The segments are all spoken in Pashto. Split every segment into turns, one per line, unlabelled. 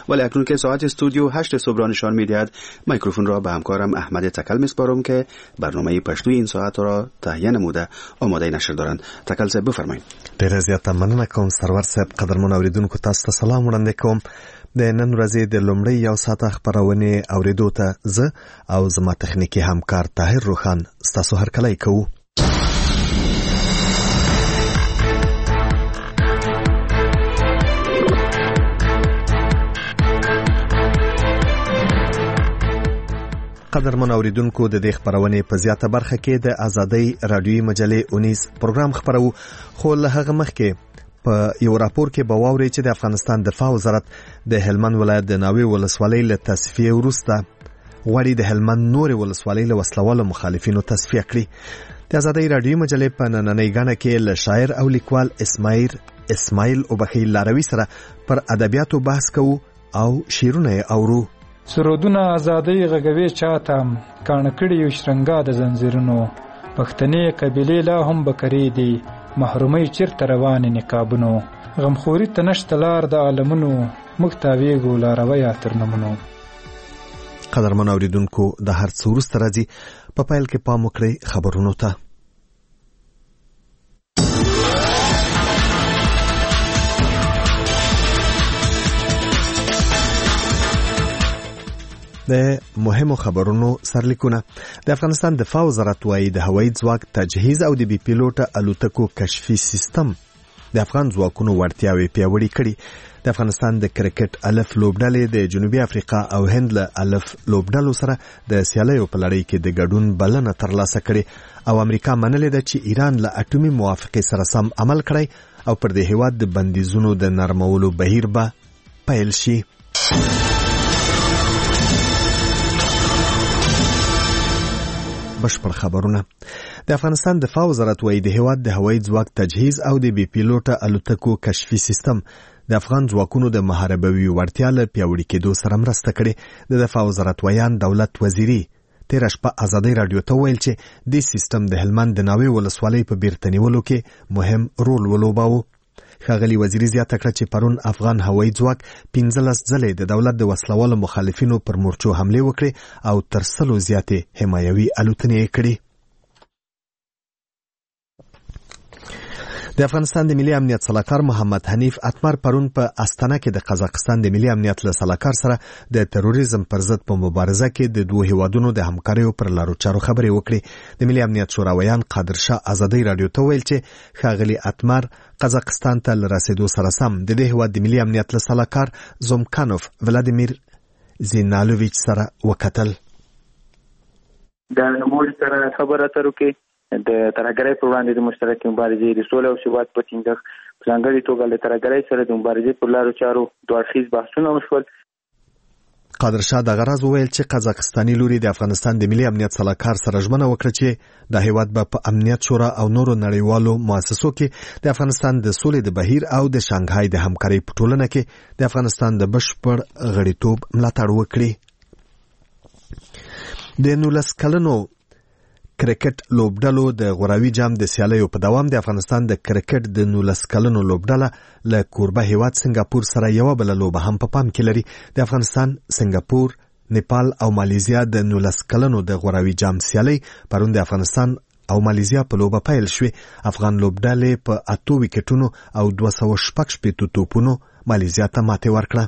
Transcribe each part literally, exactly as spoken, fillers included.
ولی اکنون که ساعت استودیو هشت صبح را نشان می‌دهد، میکروفون را به همکارم احمد تکل می‌سپارم که برنامه پښتو این ساعت را تهیه نموده آماده نشر دارند. تکل صاحب بفرمایید.
ډېر زیات مننه کوم سرور صاحب. قدرمن اوریدونکو تاسو ته سلام وړاندې کوم. د نن ورځې د لومړۍ یو ساعت خبرونه اوریدو ته زه او زما تخنیکی همکار طاهر روخان ستاسو هرکلی کوو. قدرمن اوریدونکو د دې خبرونه په زیاته برخه کې د ازادۍ رادیوي مجلې اونیس پروګرام خبرو، خو له هغه مخکې په یو راپور کې به واورئ چې د افغانستان دفاع وزارت د هلمند ولایت د ناوې ولسوالۍ له تصفیې وروسته غواړي د هلمند نورې ولسوالۍ له وسلوالو مخالفینو تصفیه کړي. د ازادۍ رادیوي مجلې په نننۍ ګڼه کې له شاعر او لیکوال اسماعیل اسماعیل اوبخیل لاروي سره پر ادبیاتو بحث کوو او شعرونه یې اورو.
سرودونه ازادۍ غږوي چاته، کاڼه کړي یو شرنګا د زنځیرونو، پښتنې قبیلې لا هم بکرې دي، محرومۍ چیرته روانې نقابونو، غمخوري ته نشته لار د عالمونو، موږ تاویږو لارویه تر نومونو.
قدرمن اوریدونکو د هر څه وروسته راځي، په پیل کې پام وکړئ خبرونو ته. د مهمو خبرونو سرلیکونه. د افغانستان دفاع وزارت وايي د هوایي ځواک تجهیز او د بي پیلوټه الوتکو کشفي سیستم د افغان ځواکونو وړتیاوې پیاوړې کړي. د افغانستان د کرکټ الف لوبډلې د جنوبي افریقا او هند له الف لوبډلو سره د سیالیو په لړۍ کې د ګډون بلنه ترلاسه کړي او امریکا منلې ده چې ایران له اټومي موافقې سره سم عمل کړي او پر دې هیواد د بندیزونو د نرمولو بهیر به پیل شي. بشپړ خبرونه. د افغانستان دفاع وزارت وايي د هیواد د هوایي ځواک تجهیز او د بي پیلوټه الوتکو کشفي سیستم د افغان ځواکونو د محاربوي وړتیا له پیاوړي کېدو سره مرسته کړې. د دفاع وزارت ویان دولت وزیري تېره شپه ازادۍ راډیو ته ویل چې دې سیستم د هلمند د ناوې ولسوالۍ په بیرته نیولو کې مهم رول ولوباوه. ښاغلي وزیري زیاته کړه چې پرون افغان هوایي ځواک پنځلس ځلې د دولت د وسلوالو مخالفینو پر مورچو حملې وکړې او تر سلو زیاتې حمایوي الوتنې یې کړې. د افغانستان د ملي امنیت سلاکار محمد حنیف اتمر پرون په استانه کې د قزاقستان د ملي امنیت له سلاکار سره د تروریزم پر ضد په مبارزه کې د دوه هیوادونو د همکاریو پر لارو چارو خبرې وکړې. د ملي امنیت شوراویان قادر شاه ازادۍ راډیو ته ویل چې ښاغلي اتمر قزاقستان ته له رسېدو سره سم د دې هیواد د ملي امنیت له سلاکار زومکانوف ولادیمیر زینالوویچ سره وکتل.
د نوموړي سره خبرې اترو کې د ترهګرۍ پر وړاندې د مشترکې مبارزې د سولې او ثبات په ټینګښت په ځانګړې توګه له ترهګرۍ سره د مبارزې پر لارو چارو دوه اړخیز بحثونه وشول.
قادر شاه دغه راز وویل چې قزاقستاني لوري د افغانستان د ملي امنیت سلاکار سره ژمنه وکړه چې د هیواد به په امنیت شورا او نورو نړیوالو مؤسسو کې د افغانستان د سولې د بهیر او د شانګهای د همکارۍ په ټولنه کې د افغانستان د بشپړ غړیتوب ملاتړ وکړي. د نولس کلنو کرکټ لوبډلو د غوراوي جام د سیالیو په دوام د افغانستان د کرکټ د نولس کلنو لوبډله له کوربه هیواد سنگاپور سره یو بل لوبه هم په پام کې لري. د افغانستان، سنگاپور، نیپال او مالیزیا د نولس کلنو د غوراوي جام سیالي پرون د افغانستان او مالیزیا په لوبه پیل شوې. افغان لوبډلې په اتو وکټونو او دوه سوه شپږ شپېتو توپونو مالیزیا ته ماتې ورکړه.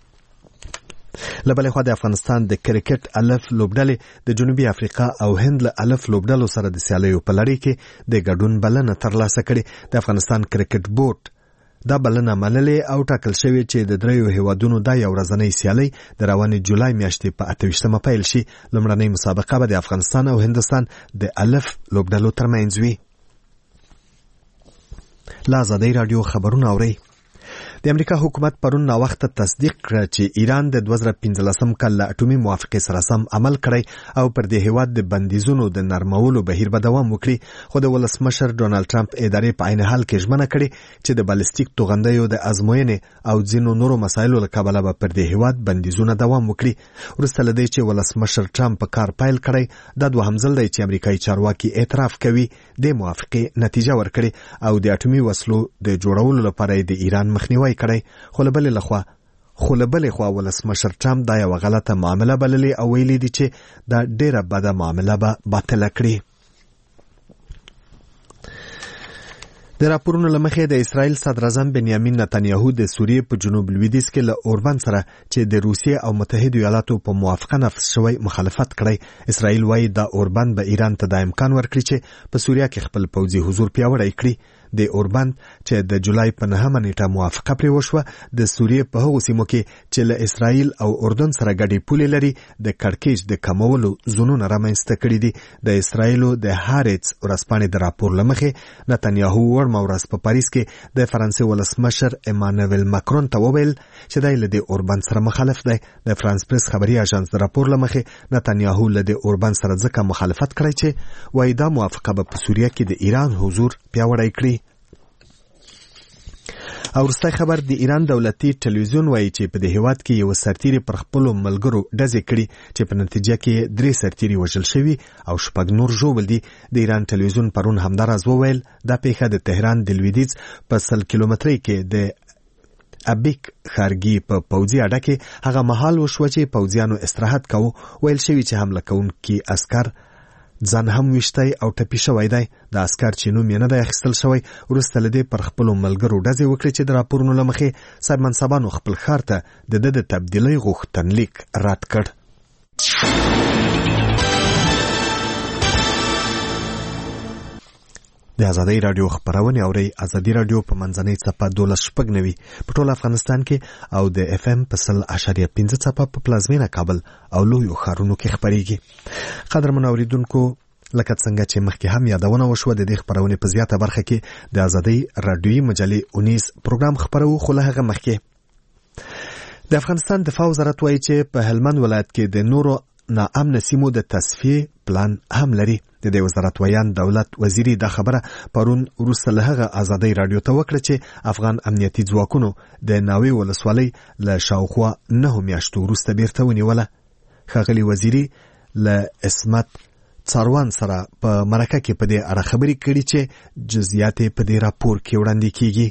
له بلې خوا د افغانستان د کرکټ الف لوبډلې د جنوبي افریقا او هند له الف لوبډلو سره د سیالیو په لړۍ کې د ګډون بلنه ترلاسه کړې. د افغانستان کرکټ بورډ دا بلنه منلې او ټاکل شوې چې د دریو هیوادونو دا یو ورځنۍ سیالۍ د روانې جولای میاشتې په اته ویشتمه پیل شي. لومړنۍ مسابقه به د افغانستان او هندوستان د الف لوبډلو ترمنځ وي. له ازادۍ راډیو خبرونه اورئ. د امریکا حکومت پرون ناوخته تصدیق کړ چې ایران د دوه زره پنځلسم کال له اټومي موافقې سره سم عمل کړی او پر دې هیواد د بندیزونو د نرمولو بهیر به دوام وکړي. خو د ولسمشر ډونالد ټرمپ ادارې په عین حال کې ژمنه کړې چې د بالستیک توغندیو د ازموینې او ځینو نورو مسایلو له کبله به پر دې هیواد بندیزونه دوام وکړي. وروسته له دې چې ولسمشر ټرمپ په کار پیل کړی، دا دوهم ځل دی چې امریکایي چارواکي اعتراف کوي د موافقې نتیجه ورکړي او د اټومي وسلو د جوړولو لپاره د ایران مخنیوي کړی. خو له بلې لخوا خو له بلې خوا ولسمشر ټرمپ دا یوه غلطه معامله بللې او ویلي دي چې دا ډېره بده معامله به باطله کړي. د راپورونو له مخې د اسرائیل صدراعظم بنیامین نتنیاهو د سوریې په جنوب لویدیځ کې له اوربند سره چې د روسیې او متحدو ایالاتو په موافقه نفذ شوی مخالفت کړی. اسرائیل وایي دا اوربند به ایران ته دا امکان ورکړي چې په سوریه کې خپل پوځي حضور پیاوړی کړي. د اوربند چې د جولای په نهمه نیټه موافقه پرې وشوه د سوریې په هغو سیمو کې چې له اسرائیل او اردن سره ګډې پولې لري د کړکېچ د کمولو زونونه رامنځته کړي دي. د اسرائیلو د هارتز ورځپاڼې د راپور له مخې نتنیاهو وړمه ورځ په پاریس کې د فرانسې ولسمشر امانویل ماکرون ته وویل چې دی له د اوربند سره مخالف دی. د فرانس پریس خبري اژانس د راپور له مخې نتنیاهو له د اوربند سره ځکه مخالفت کړی چې وایي دا موافقه به په سوریه کې د ایران حضور پیاوړی کړي. او وروستی خبر د ایران دولتي ټلویزیون وایي چې په دې هیواد کې یو سرتیری پر خپلو ملګرو ډزې کړي چې په نتیجه کې درې سرتیري وژل شوي او شپږ نور ژوبل دي. د ایران ټلویزیون پرون همداراز وویل دا پیښه د تهران د لویدیځ په سل کیلومترۍ کې د ابیک ښارګي په پوځي اډه کې هغه مهال وشوه چې پوځیانو استراحت کاوه. ویل شوي چې حمله کوونکي عسکر ځان هم ویشتی او ټپي شوی دی. د عسکر چې نوم یې نه دی اخیستل شوی وروسته له دې پر خپلو ملګرو ډزې وکړې چې د راپورونو له مخې صاحب منصبانو خپل ښار ته د ده د تبدیلۍ غوښتنلیک رد کړ. د ازادۍ راډیو خبرونه اوري. ازادي راډیو په منځنۍ څپه دولس شپږ نوي په ټول افغانستان کې او د اف ام په سل اشاریه پنځه څپه په پلازمینه کابل او لویو ښارونو کې خبرېږي. قدرمن اوریدونکو لکه څنګه چې مخکې هم یادونه وشوه د دې خبرونې په زیاته برخه کې د ازادۍ راډیویي مجلې اونیز پروګرام خبرو. خو له هغه مخکې د افغانستان دفاع وزارت وایي چې په هلمند ولایت کې د نورو ناامن سیمو د تصفیې پلان هم لري. د دې وزارت ویان دولت وزیری دا خبره پرون وروسته له هغه ازادۍ راډیو ته وکړه چې افغان امنیتي ځواکونو د ناوې ولسوالۍ له شاوخوا نهو میاشتو وروسته بیرته ونیوله. ښاغلي وزیری له عصمت څاروان سره په مرکه کې په دې اړه خبرې کړي چې جزئیات په دې راپور کې وړاندې کیږي.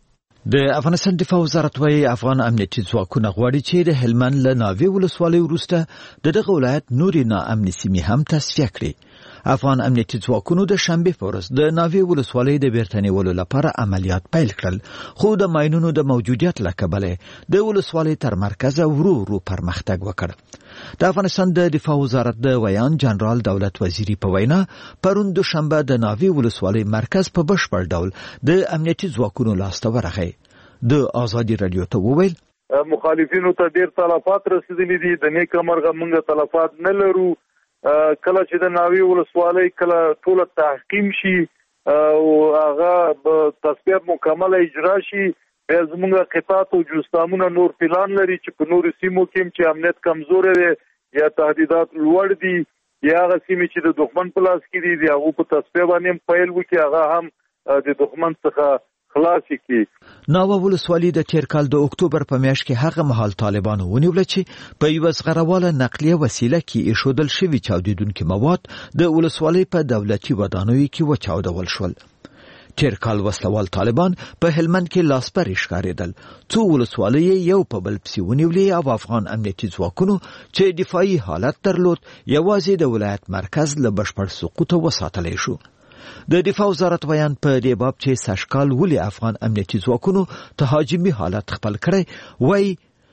د افغانستان دفاع وزارت وايي افغان امنیتي ځواکونه غواړي چې د هلمند له ناوې ولسوالۍ وروسته د دغه ولایت نورې ناامن سیمې هم تصفیه کړي. افغان امنیتي ځواکونو د شنبې په ورځ د ناوې ولسوالۍ د بیرته نیولو لپاره عملیات پیل کړل، خو د ماینونو د موجودیت له کبله د ولسوالۍ تر مرکزه ورو ورو پرمختګ وکړ. د افغانستان د دفاع وزارت د ویان جنرال دولت وزیری په وینا پرون دوشنبه د ناوې ولسوالۍ مرکز په بشپړ ډول د امنیتي ځواکونو لاسته ورغی. د ازادي رادیو ته وویل
مخالفینو ته ډیر تلفات رسیدلي دي، د نیک مرغه موږ تلفات نه لرو. کله چې د ناوې ولسوالۍ کله ټول تحقیم شي او هغه تصفیه مکمل اجرا شي، بیا زموږ قطعات او جستامونه نور پلان لري چې په نورو سیمو کې چې امنیت کمزوری دی یا تهدیدات لوړ دي یا هغه سیمې چې د دښمن په لاس کې دي هغه په تصفیه باندې پیل وکړي، هغه هم د دښمن څخه خلاص کی.
ناوه ولسوالۍ د تیر کال د اکتوبر په میاشت کې هغه مهال طالبانو ونیول چې په یو زغرواله نقلیه وسیله کې ایښودل شوي چاودیدونکي مواد د ولسوالۍ په دولتي ودانیو کې وچاودول شول. تیر کال وسلوال طالبان په هلمند کې لاسپرې ښکارېدل، څو ولسوالۍ یو په بل پسې ونیولې او افغان امنیتي ځواکونو چې دفاعي حالت درلود یوازې د ولایت مرکز له بشپړ سقوط وساتلی شو. د دفاع وزارت بیان په دې باب چې سږکال ولې افغان امنیتي ځواکونو تهاجمي حالت خپل کړی، وایي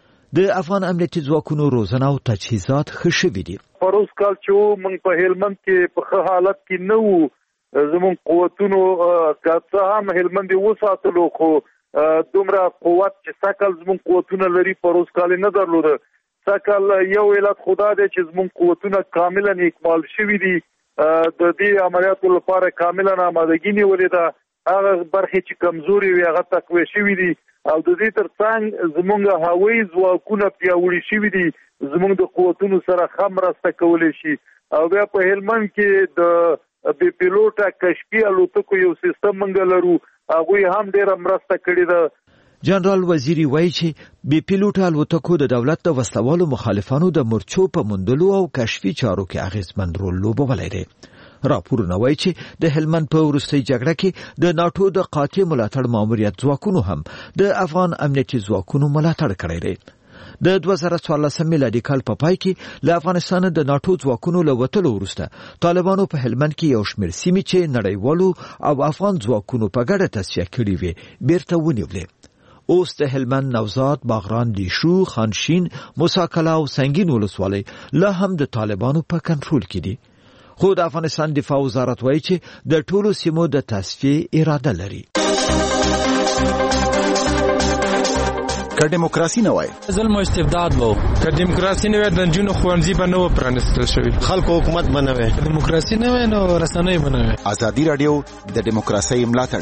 د افغان امنیتي ځواکونو روزنه او تجهیزات ښه شوي دي.
پروس کال چې موږ په هلمند کې په ښه حالت کې نه وو، زموږ قوتونو که څه هم هلمند وساتلو خو دومره قوت چې سږکال زموږ قوتونه لري پروس کال نه درلوده. سږکال یو علت خدا دی چې زموږ قوتونه کاملا اکمال شوي دي، د دې عملیاتو لپاره کاملا آمادګي نیولې ده. هغه برخې چې کمزوري وي هغه تقویه شوي دي او د دې ترڅنګ زموږ هوایي ځواکونه پیاوړي شوي دي، زموږ د قوتونو سره ښه مرسته کولی شي. او بیا په هلمند کې د بې پیلوټه کشفي الوتکو یو سیستم موږ لرو، هغوی هم ډېره مرسته کړې ده.
جنرال وزیری وایي چې بې پیلوټه الوتکو د دولت د وسلوالو مخالفانو د مرچو په موندلو او کشفي چارو کې اغېزمن رول لوبولی دی. راپورونه وایي چې د هلمند په وروستۍ جګړه کې د ناټو د قاطع ملاتړ ماموریت ځواکونو هم د افغان امنیتي ځواکونو ملاتړ کړی دی. د دوه زره څوارلس میلادي کال په پای کې له افغانستان د ناتو ځواکونو له وتلو وروسته طالبانو په هلمند کې یو شمېر سیمې چې نړیوالو او افغان ځواکونو په ګډه تصفیه کړې وې بیرته ونیولې. اوس د هلمند نوزاد، باغران، دیشو، خانشین، موساکلا او سنگین ولسوالۍ لا هم د طالبانو په کنټرول کې دي. خو د افغانستان دفاع وزارت وایي چې د ټولو سیمو د تصفیې اراده لري.
که دیموکراسي نه وای
ظلم او استبداد وو، که دیموکراسي نه وای د جنونو خوانځي به نه و پرانستل شوی،
خلکو حکومت به نه وای،
دیموکراسي نه وای نو رسنۍ به نه وای.
ازادي رادیو د دیموکراسي ملاتړ.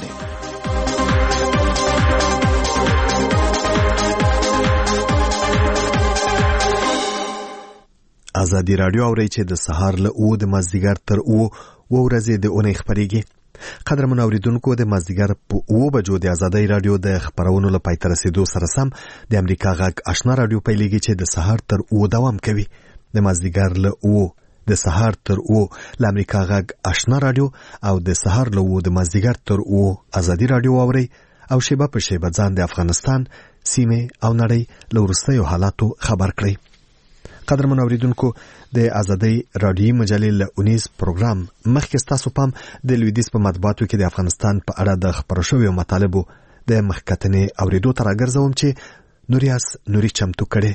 ازادي رادیو اوري چې د سهار له او د مازدیګر تر او و ورځې د اونۍ خبريږي. قدرمن اوریدونکو، د مازدیګر په او بجو د ازادي رادیو د خبرونو لپاره تر رسیدو سره سم د امریکا غږ آشنا رادیو پیلېږي چې د سهار تر او دوام کوي. د مازدیګر له او د سهار تر او ل امریکا غږ آشنا رادیو او د سهار له او د مازدیګر تر او ازادي رادیو اوري او شیبه په شیبه ځان د افغانستان سیمه او نړۍ له وروستیو حالاتو خبر کړئ. قدرمن اوریدونکو، د ازادي رادیو مجلې له اونیز پروګرام مخکې تاسو پام د لویدیز په مطبوعاتو کې د افغانستان په اړه د خبرو شویو مطالبو د مخکتنې اوریدو تر راګرځوم چې نوریاس نوري چمتو کړي.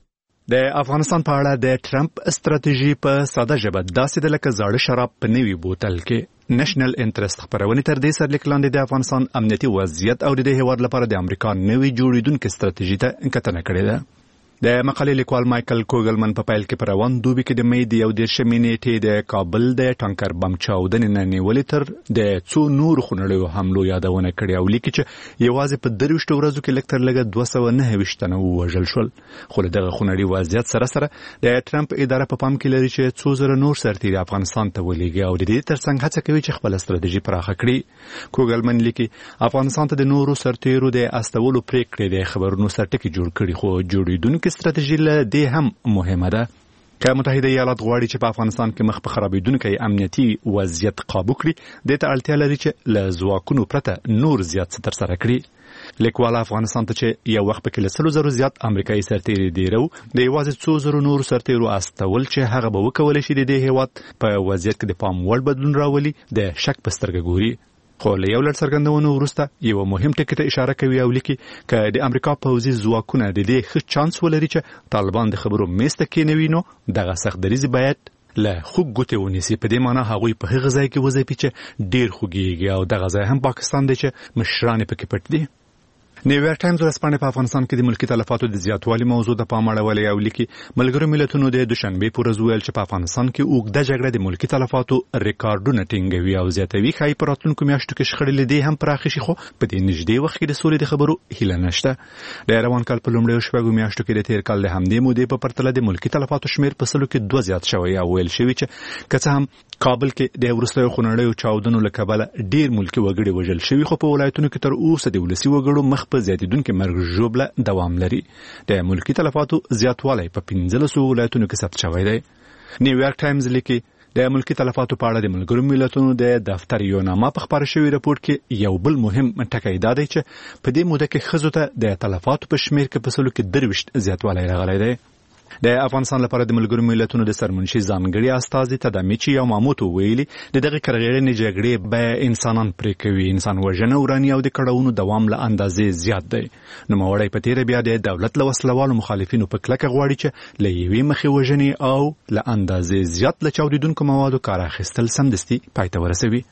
د افغانستان په اړه د ټرمپ استراتیژي په ساده ژبه داسې د لکه زاړه شراب په نوي بوتل کې نېشنل انټرست خبرونه تر دې سره لیکلاندې د افغانستان امنیتي وضعیت او د هیواد لپاره د امریکا نوي جوړیدونکو استراتیژي ته کتنه کړې ده. د مقالې لیکوال مایکل کوګلمن په پیل کې پر روان دوبي کې د مې د یو دیرشمې نیټې د کابل د ټانکر بم چاودنې نه نیولې تر د څو نور خونړیو حملو یادونه کړې او لیکي چې یوازې په درويشت ورځو کې لکتر لګه دوه سوه نهه ویشت تنه وژل شول. خو دغه خونړی وضعیت سره سره د ټرمپ اداره په پام کې لري چې څو زره نور سرتیري افغانستان ته ولېږي او د دې ترڅنګ هڅه کوي چې خپل استراتیژي پراخه کړي. کوګلمن لیکي افغانستان ته د نورو سرتیرو د استولو پریکړې د خبرونو سرټکی جوړ کړي، خو جوړیدونکو استراتیژي له دې هم مهمه ده. که متحده ایالات غواړي چې په افغانستان کې مخ په خرابېدونکي امنیتي وضعیت قابو کړي، د ته اړتیا لري چې له ځواکونو پرته نور زیات څه ترسره کړي. لیکوال افغانستان ته چې یو وخت کې له سلو زرو زیات امریکایي سرتیري دیرو د یوازې څو زرو نور سرتیرو استول چې هغه به وکولای شي د دې هیواد په وضعیت کې د پام وړ بدلون راولي د شک په سترګه ګوري. خو له یو لړ څرګندونو وروسته یو مهم ټکی ته اشاره کوي او لیکي چې د امریکا پوځي ځواکونه د دې ښه چانس ولري چې طالبان د خبرو میسته کېنوي، نو دغه سخت دریځ باید له خوږ ګوتې ونیسي. په دې معنی هغوی په هغه ځای کې وځي چې ډیر خوږیږي او دغه ځای هم پاکستان دی چې مشران پکې پټ دي. نیویارک ټایمز ورځپاڼه په افغانستان کې د ملکی تلفاتو د زیاتوالي موضوع د پام اړولې او لیکي ملګرو ملتونو د دوشنبه پر ورځ ویل چې په افغانستان کې اوږده جګړه د ملکی تلفاتو ریکارډونه ټینګوي او زیاتوي. خای په راتلونکو میاشتو کې شخړې لیدې هم پراخ شي، خو په دې نږدې وخت کې د سولې د خبرو هیله نشته. د روان کال په لومړیو شپږو میاشتو کې د تیر کال د همدې مودې په پرتله د ملکی تلفاتو شمیر په سلو کې دوه زیات شوی او ویل شوی چې که څه هم کابل کې د وروستیو خونړیو چاودنو له کبله ډیر ملکی وګړي وژل شوي، خو په ولایتونو کې تر اوسه د ولسي وګړو مخ په زیاتیدونکو مرګ ژوبله دوام لري. د ملکی تلفاتو زیاتوالی په پنځلسو ولایتونو کې ثبت شوی دی. نیویارک ټایمز لیکي د ملکی تلفاتو په اړه د ملګرو ملتونو د دفتر یو نامه په خبره شوی راپور کې یو بل مهم ټکی دا دی چې په دې موده کې ښځو ته د تلفاتو په شمیر کې په سلو کې درویشت زیاتوالی راغلی دی. د افغانستان لپاره د ملګرو ملتونو د سرمنشي ځانګړي استازي تدامیچی او ماموتو ویلي د دغه کرغېړنې جګړې به انسانان پرې کوي، انسان وژنه، وراني او د کړهونو دوام له اندازې زیات دی. نوموړی په تیره بیا د دولت له وسلوالو مخالفینو په کلکه غواړي چې له یوې مخې وژنې او له اندازې زیات له چاودیدونکو موادو کار اخیستل سمدستي پای ته ورسوي.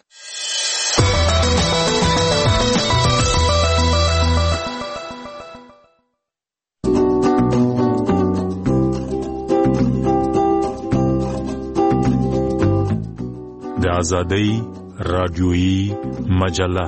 د آزادۍ رادیویی مجله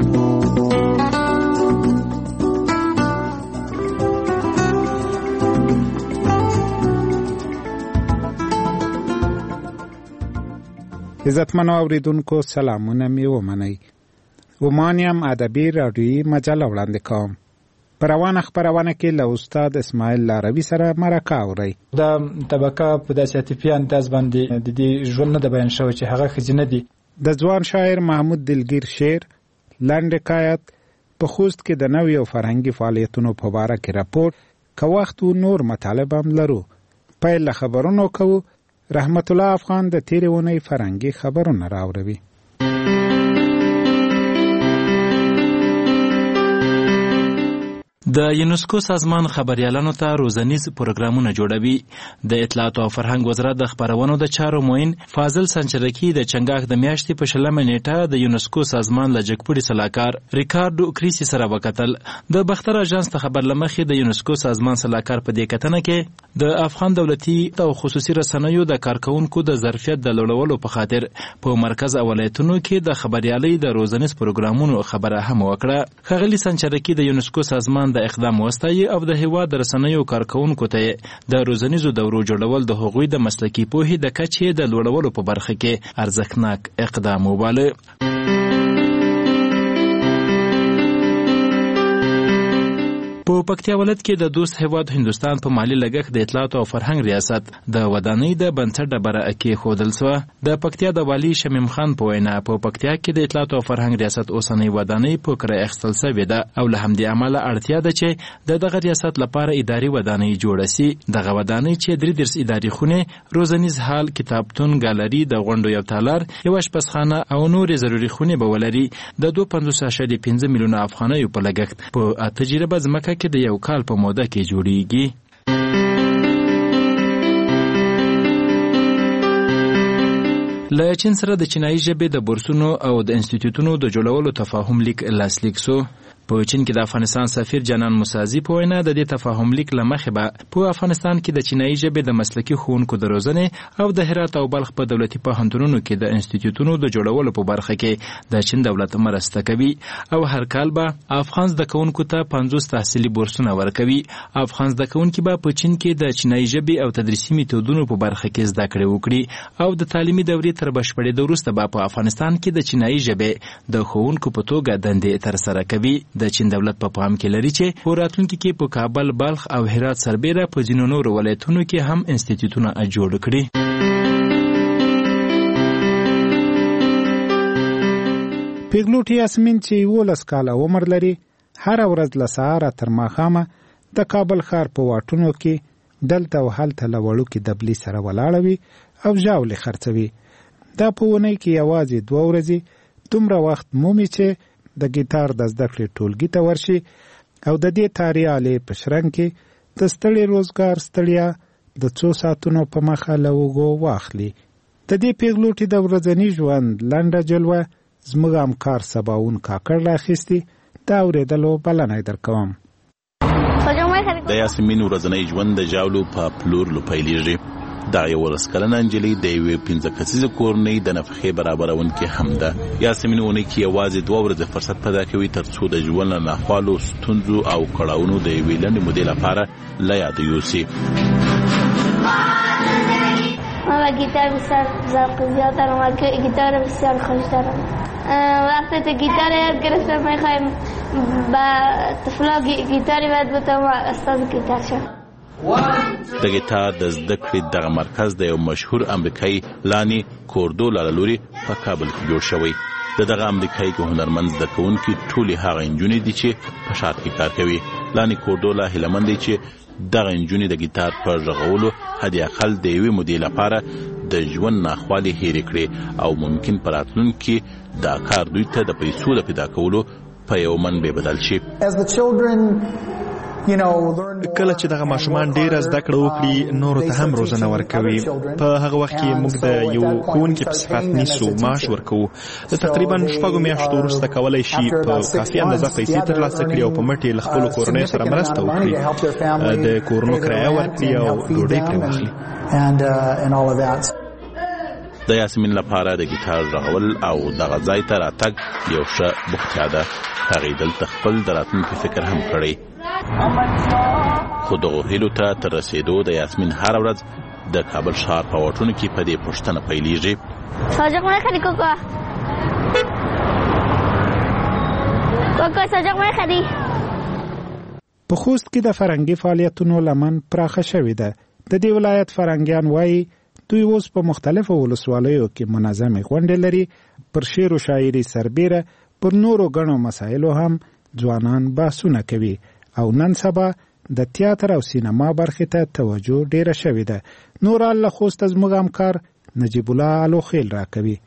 عزتمنو اوریدونکو سلامونه می ومنئ. ومانیم ادبي رادیویی مجله وړاندې کوم. په روانه خبرونه کې له استاد اسماعیل لاروي سره مرکه اورئ.
دا طبقه په داسې عاطفي انداز باندې د دې ژوند نه بیان شوی چې هغه ښځینه دي.
د ځوان شاعر محمود دلګیر شعر لنډ حکایت په خوست کې د نوي او فرهنګي فعالیتونو په باره کې راپور که وخت و نور مطالب هم لرو. پیل خبرونو کوو. رحمت الله افغان د تیرې اونۍ فرهنګي خبرونه راوړوي.
د یونسکو سازمان خبريالانو ته روزنیز پروګرامونه جوړوي. د اطلاعات او فرهنګ وزارت د خبرونو د چارو معین فاضل سنچرکی د چنګاښ د میاشتې په شلمه نیټه د یونسکو سازمان له جګپوړي سلاکار ریکارډو کریسی سره وکتل. د بختر اژانس ته خبر لمخې د یونسکو سازمان سلاکار په دې کتنه کې د افغان دولتي او خصوصي رسنیو د کارکونکو د ظرفیت د لوړولو په خاطر په مرکز او ولایتونو کې د خبريالۍ د روزنیز پروګرامونو خبره هم وکړه. خغلی سنچرکی د یونسکو سازمان د اقدام وستایي او د هیواد د رسنیو کارکونکو ته د روزنیزو دورو جوړول د هغوی د مسلکي پوهې د کچې د لوړولو په برخه کې ارزښتناک اقدام وباله. په پکتیا ولایت کې د دوست هیواد هندستان په مالی لګښت د اطلاعات او فرهنګ ریاست د ودانۍ د بنسټ ډبره کې ښودل سوه. د پکتیا د والي شمیم خان په وینا په پکتیا کې د اطلاعات او فرهنګ ریاست اوسنۍ ودانۍ په کرایه اخیستل سوې ده او له همدې امله اړتیا ده چې د دغه ریاست لپاره اداري ودانۍ جوړه سي. دغه ودانۍ چې درې دېرش اداري خونې، روزنیز هال، کتابتون، ګالري، د غونډو یو تالار، یوه اشپزخانه او نورې ضروري خونې به ولري. د دوه پنځوس اعشاریه پنځه میلیونه افغانیو په لګښت په اته جریبه ځمکه کې د یو کال په موده کې جوړیږي. له چین سره د چینایي ژبې د بورسونو او د انسټیټیوټونو د جوړولو تفاهم لیک لاسلیک سو. په چین کې د افغانستان سفیر جانان موسازي په وینا د دې تفاهم لیک له مخې به په افغانستان کې د چینایي ژبې د مسلکي ښوونکو د روزنې او د هرات او بلخ په دولتي پوهنتونونو کې د انسټیټیوټونو د جوړولو په برخه کې د چین دولت مرسته کوي او هر کال به افغان زده کوونکو ته پنځوس تحصیلي بورسونه ورکوي. افغان زده کوونکي به په چین کې د چینایي ژبې او تدریسي میتودونو په برخه کې زده کړې وکړي او د تعلیمي دورې تر بشپړېدو وروسته به په افغانستان کې د چینایي ژبې د ښوونکو په توګه دندې ترسره کوي. د چین دولت په پام کې لري چې په راتلونکي کې په کابل، بلخ او هرات سربیره په ځینو نورو ولایتونو کې هم انسټیټیوټونه جوړ کړي.
پیغلوټ یاسمین چې یولس کاله عمر لري هره ورځ له سهاره تر ماښامه د کابل ښار په واټونو کې دلته او هلته له وړوکي دبلي سره ولاړه وي او ژاولې خرڅوي. دا په اونۍ کې یوازې دوه ورځې دومره وخت مومي چې د ګیتار د زده کړې ټولګي ته ورشي او د دې تاریالې په شرنګ کې د ستړي روزګار ستړیا د څو ساعتونو په مخه له اوږو واخلي. د دې پیغلوټې د ورځني ژوند لنډه جلوه زموږ همکار سباون کاکړ راخیستي. دا اورېدلو بلنه درکوم.
د یاسمین ورځنی ژوند د ژاولو په پلور لو پیلېږي. دا یولس کلنه نجلۍ د یوې پنځه کسیزې کورنۍ د نفقې برابرونکې هم ده. یاسمین اونۍ کې یوازې دوه ورځې فرصت پیدا کوي تر څو د ژوند له ناخوالو، ستونزو او کړاوونو د یوې لنډې مودې لپاره له یاده یوسي.
من به گیتار بسیار ذوق زیاد دارم و گیتار بسیار خوش دارم. وقتی که گیتار یاد گرفتم میخوایم با طفلا گیتاری باید بودم و استاد گیتار شم.
د ګیتار د زده کړې دغه مرکز د یو مشهور امریکایي لانی کوردو لالوري په کابل کې جوړ شوی. د دغه امریکایي هنرمند زده کوونکي ټولې هغه نجونې دي چې په ښار کې کار کوي. لانی کوردو لا هیلمند دی چې دغه نجونې د ګیتار په غږولو حد اقل د یوې مودې لپاره د ژوند ناخوالې هېرې کړي او ممکن په راتلونکي دا کار دوی ته د پیسو د پیدا کولو په یو منبع بدل شي.
کله چې دغه ماشومان ډیره زده کړه وکړي نورو ته هم روزنه ورکوي. په هغه وخت کې موږ د یو ښوونکي په صفت نیسو، معاش ورکوو. تقریبا شپږو میاشتو وروسته کولی شي په کافي اندازه پیسې ترلاسه کړي او په مټې له خپلو کورنیو سره مرسته وکړي، د کورونو کرایه ورکړي او ډوډۍ پرې واخلي.
د یاسمین لپاره د ګیتار غږول او دغه ځای ته راتګ یو ښه بوختیا ده. هغې دلته خپل د راتلونکي فکر هم کړی. خو دغو هیلو ته تر رسېدو د یاسمین هره ورځ د کابل ښار په واټونو کې په دې پوښتنه پیلېږي.
ساجق مې خري کوکو کوکو ساجق مې خري.
په خوست کې د فرهنګي فعالیتونو لمن پراخه شوې ده. د دې ولایت فرهنګیان وایي دوی اوس په مختلفو ولسوالیو کې منظمې غونډې لري. پر شعر و شاعري سربیره پر نورو ګڼو مسایلو هم ځوانان بحثونه کوي او نن سبا د تیاتر او سینما برخې ته توجه ډیره شوې ده. نور الله خوست زموږ همکار نجیب الله الوخیل راکوي.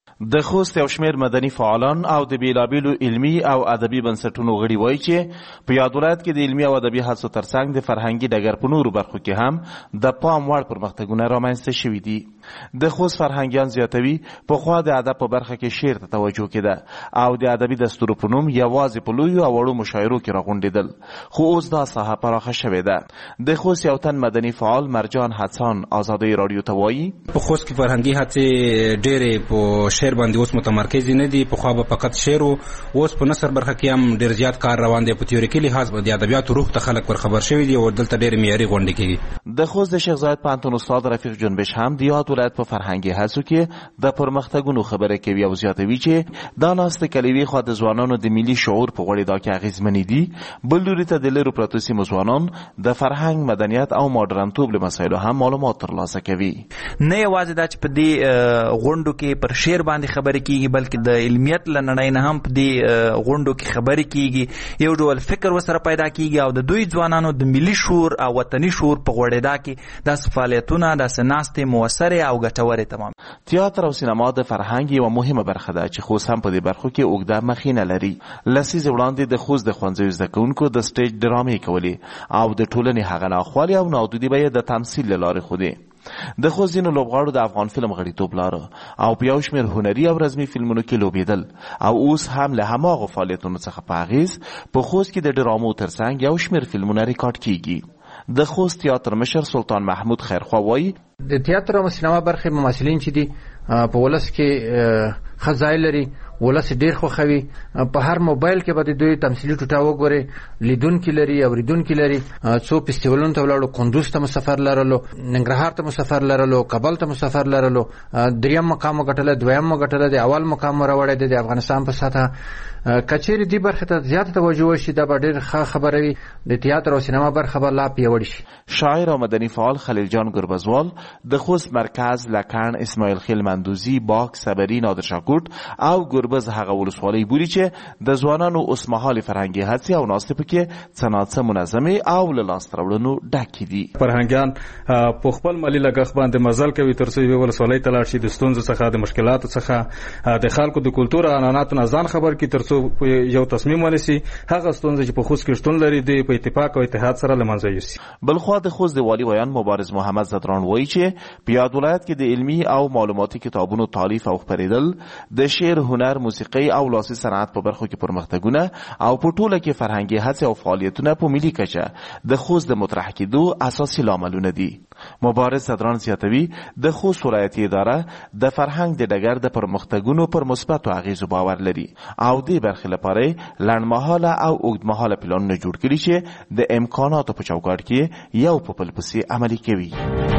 د خوست یو شمیر مدني فعالان او د بیلابیلو علمي او ادبي بنسټونو غړي وایي چې په یاد ولایت کې د علمي او ادبي هڅو ترڅنګ د فرهنګي ډګر په نورو برخو کې هم د پام وړ پرمختګونه رامنځته شوي دي. د خوست فرهنګیان زیاتوي پخوا د ادب په برخه کې شعر ته توجه کېده او د ادبي دستورو په نوم یوازې په لویو او وړو مشاعرو کې راغونډېدل، خو اوس دا ساحه پراخه شوې ده. د خوست یو تن مدني فعال مرجان حسن آزادۍ رادیو ته وایي
په خوست کې فرهنګي هڅې ډېرې په شعر باندې اوس متمرکز نه دي. پخوا به فقط شعر او اوس په نثر برخه کې هم ډېر زیات کار روان دی. په تیوریکي لحاظ د ادبیاتو روح ته خلک پر خبر شوي دي او دلته ډېرې معیاري غونډې کېږي.
د خوست د شیخ زاید پوهنتون استاد رفیق جنبش هم د یاد ولایت په فرهنګي هڅو کې د پرمختګونو خبره کوي او زیاتوي چې دا ناسته کلیوي خو د ځوانانو د ملي شعور په غوړېدا کې اغېزمنې دي. بل لوري ته د لرو پرتو سیمو ځوانان د فرهنګ، مدنیت او ماډرنتوب له مسایلو هم معلومات ترلاسه کوي.
نه یوازې دا چې په دې غونډو کې پر شعر باندې خبرې کیږي بلکې د علمیت له نړۍ نه هم په دې غونډو کې خبرې کیږي. یو ډول فکر ورسره پیدا کیږي او د دوی ځوانانو د ملي شعور او وطني شعور په غوړېدا کې داسې فعالیتونه، داسې ناستې مؤثرې او ګټورې تمام.
تیاتر او سینما د فرهنګ یوه مهمه برخه ده چې خوست هم په دې برخو کې اوږده مخینه لري. لسیزې وړاندې د خوست د ښوونځیو زده کوونکو د سټیج ډرامې کولې او د ټولنې هغه ناخوالې او نادودې به یې د تمثیل له لارې ښودې. د خوست ځینو لوبغاړو د افغان فلم غړیتوب لاره او په یو شمېر هنري او رسمي فلمونو کې لوبېدل او اوس هم له هماغو فعالیتونو څخه په اغېز په خوست کې د ډرامو ترڅنګ یو شمېر فلمونه ریکارډ کیږي. د خوست تیاتر مشر سلطان محمود خیرخوا وایي
د تیاتر او سینما برخې ممثلین چې دي په ولس کې ښه ځای لري، ولس ډېر خوښوي. په هر موبایل کې به د دوی تمثیلي ټوټه وګورئ، لیدونکي لري، اورېدونکي لري. څو فستیوالونو ته ولاړو، کندوز ته مو سفر لرلو، ننګرهار ته مو سفر لرلو، کابل ته مو سفر لرلو. دریم مقام وګټلی، دویم وګټلی دی، اول مقام وراوړی دی د افغانستان په سطحه. کچېرې دې برخې ته زیاته توجه وشي دا به ډېر ښه خبره وي. د تیاتر او سینما برخه به لا پیاوړې شي.
شاعر او مدني فعال خلیل جان ګربزوال د خوست مرکز، لکن، اسماعیل خیل مندوزي، باک، صبري، نادر شاکوټ او ګربز هغه ولسوالۍ بولي چې د ځوانانو اوسمهالې فرهنګي هڅې او ناستې پکې څه ناڅه منظمې او له لاسته راوړنو ډکې دي.
فرهنګیان په خپل مالي لګښت باندې مزل کوي تر څو یوې ولسوالۍ ته لاړ شي، د ستونزو څخه، د مشکلاتو څخه، د خلکو د کلتور او عنعناتو نه ځان خبر کړي تر څو یو تصمیم ونیسي هغه ستونزې چې په خوست کې شتون لري دوی په اتفاق او اتحاد سره له منځه یوسي.
بلخوا د خوست د والي ویان مبارز محمد زدران وایي چې په یاد ولایت کې د علمي او معلوماتي کتابونو تالیف او خپرېدل، د شعر، هنر، موسیقي او لاسي صنعت په برخو کې پرمختګونه او په ټوله کې فرهنګي هڅې او فعالیتونه په ملي کچه د خوست د مطرح کېدو اساسي لاملونه دي. مبارز زدران زیاتوي د خوست ولایتي اداره د فرهنګ د ډګر د پرمختګونو پر مثبتو اغېزو باور لري او دې برخې لپاره لنډمهاله او اوږدمهاله پلانونه جوړ کړي چې د امکاناتو په چوکاټ کې یو په بل پسې عملي کوي.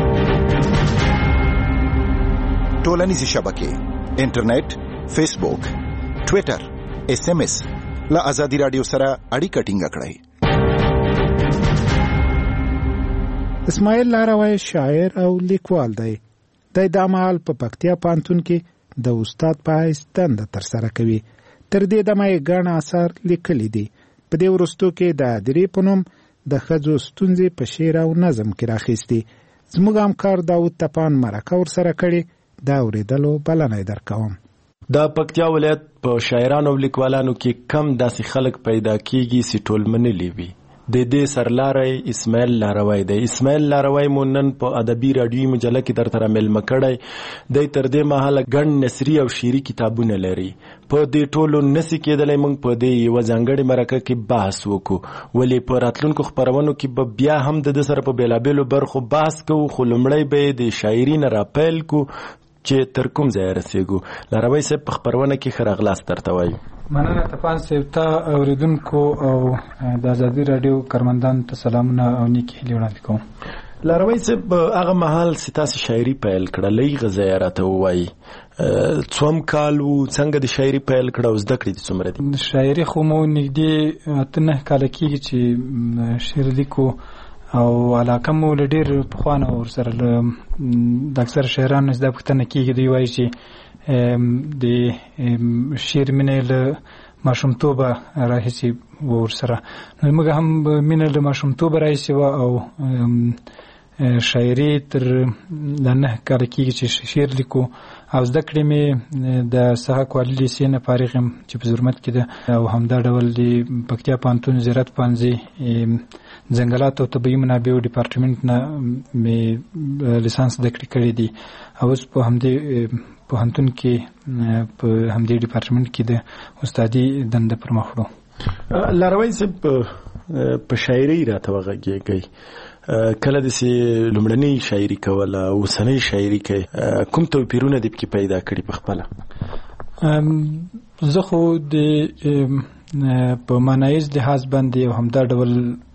ټولنیزې شبکې، انټرنیټ، فیسبوک، ټویټر، اس ام اس له ازادي رادیو سره اړیکه ټینګه کړئ.
اسماعیل لاروی شاعر او لیکوال دی. دی دا مهال په پکتیا پوهنتون کې د استاد په حیث دنده ترسره کوي. تر دې دمه یې ګڼ اثار لیکلي دي. په دې وروستو کې د هدیرې په نوم د ښځو ستونزې په شعر او نظم کې راخیستي. زموږ همکار داود تپان مرکه ورسره کړې، دا اورېدلو بلنه یې درکوم.
د پکتیا ولایت په شاعرانو او لیکوالانو کې کم داسې خلک پیدا کیږي چې ټول منلي وي. د دې سرلاری اسماعیل لاروی دی. اسماعیل لاروی مو نن په ادبي راډیوي مجله کې درته رامیلمه کړی دی. تر دې مهاله ګڼ نثري او شعري کتابونه لري. په دې ټولو نسي کېدلی موږ په دې یوه ځانګړې مرکه کې بحث وکړو، ولې په راتلونکو خپرونو کې به بیا هم د ده سره په بېلابېلو برخو بحث کوو، خو لومړی به یې د شاعري نه راپیل کړو چې تر کوم ځایه رسېږو. لاروی صاحب په خپرونه کې ښه راغلاست درته وایو.
مننه تپان صاحب، ته اورېدونکو او د ازادي راډیو کارمندانو ته سلامونه او نیکې هیلې وړاندې کوم.
لاروی صاحب هغه مهال چې تاسې شاعري پیل کړه لږ ځای راته ووایي، څوم کال و، څنګه د شاعري پیل کړه او زده کړې دې څومره دي؟
شاعري خو مو نږدې اته نه کاله کېږي چې شعر لیکو او علاقه مو له ډېر پخوا نه ورسره د اکثر شاعرانو زده پوښتنه کېږي. دوی وایي چې د شعر مینه له ماشومتوبه راهیسې ورسره نو موږ هم مینه له ماشومتوبه راهیسې وه او شاعري تر د نه کاله کېږي چې شعر لیکو او زده کړې مې د سحق والي لیسې نه فارغ یم چې په زرمت کې ده او همدا ډول د پکتیا پوهنتون زراعت پوهنځي ځنګلات او طبیعي منابعو ډپارټمنټ نه مې لیسانس زده کړې کړې دي او اوس په همدې پوهنتون کې په همدې ډپارټمنټ کې د استادي دنده پر مخ وړو.
لاروی صاحب په شاعري راته وغږېږئ، کله داسې لومړنۍ شاعري کوله اوسنۍ شاعري کوي، کوم توپیرونه دې پکې پیدا کړي په خپله؟
زه خو د په معنایز لحاظ باندې او همدا ډول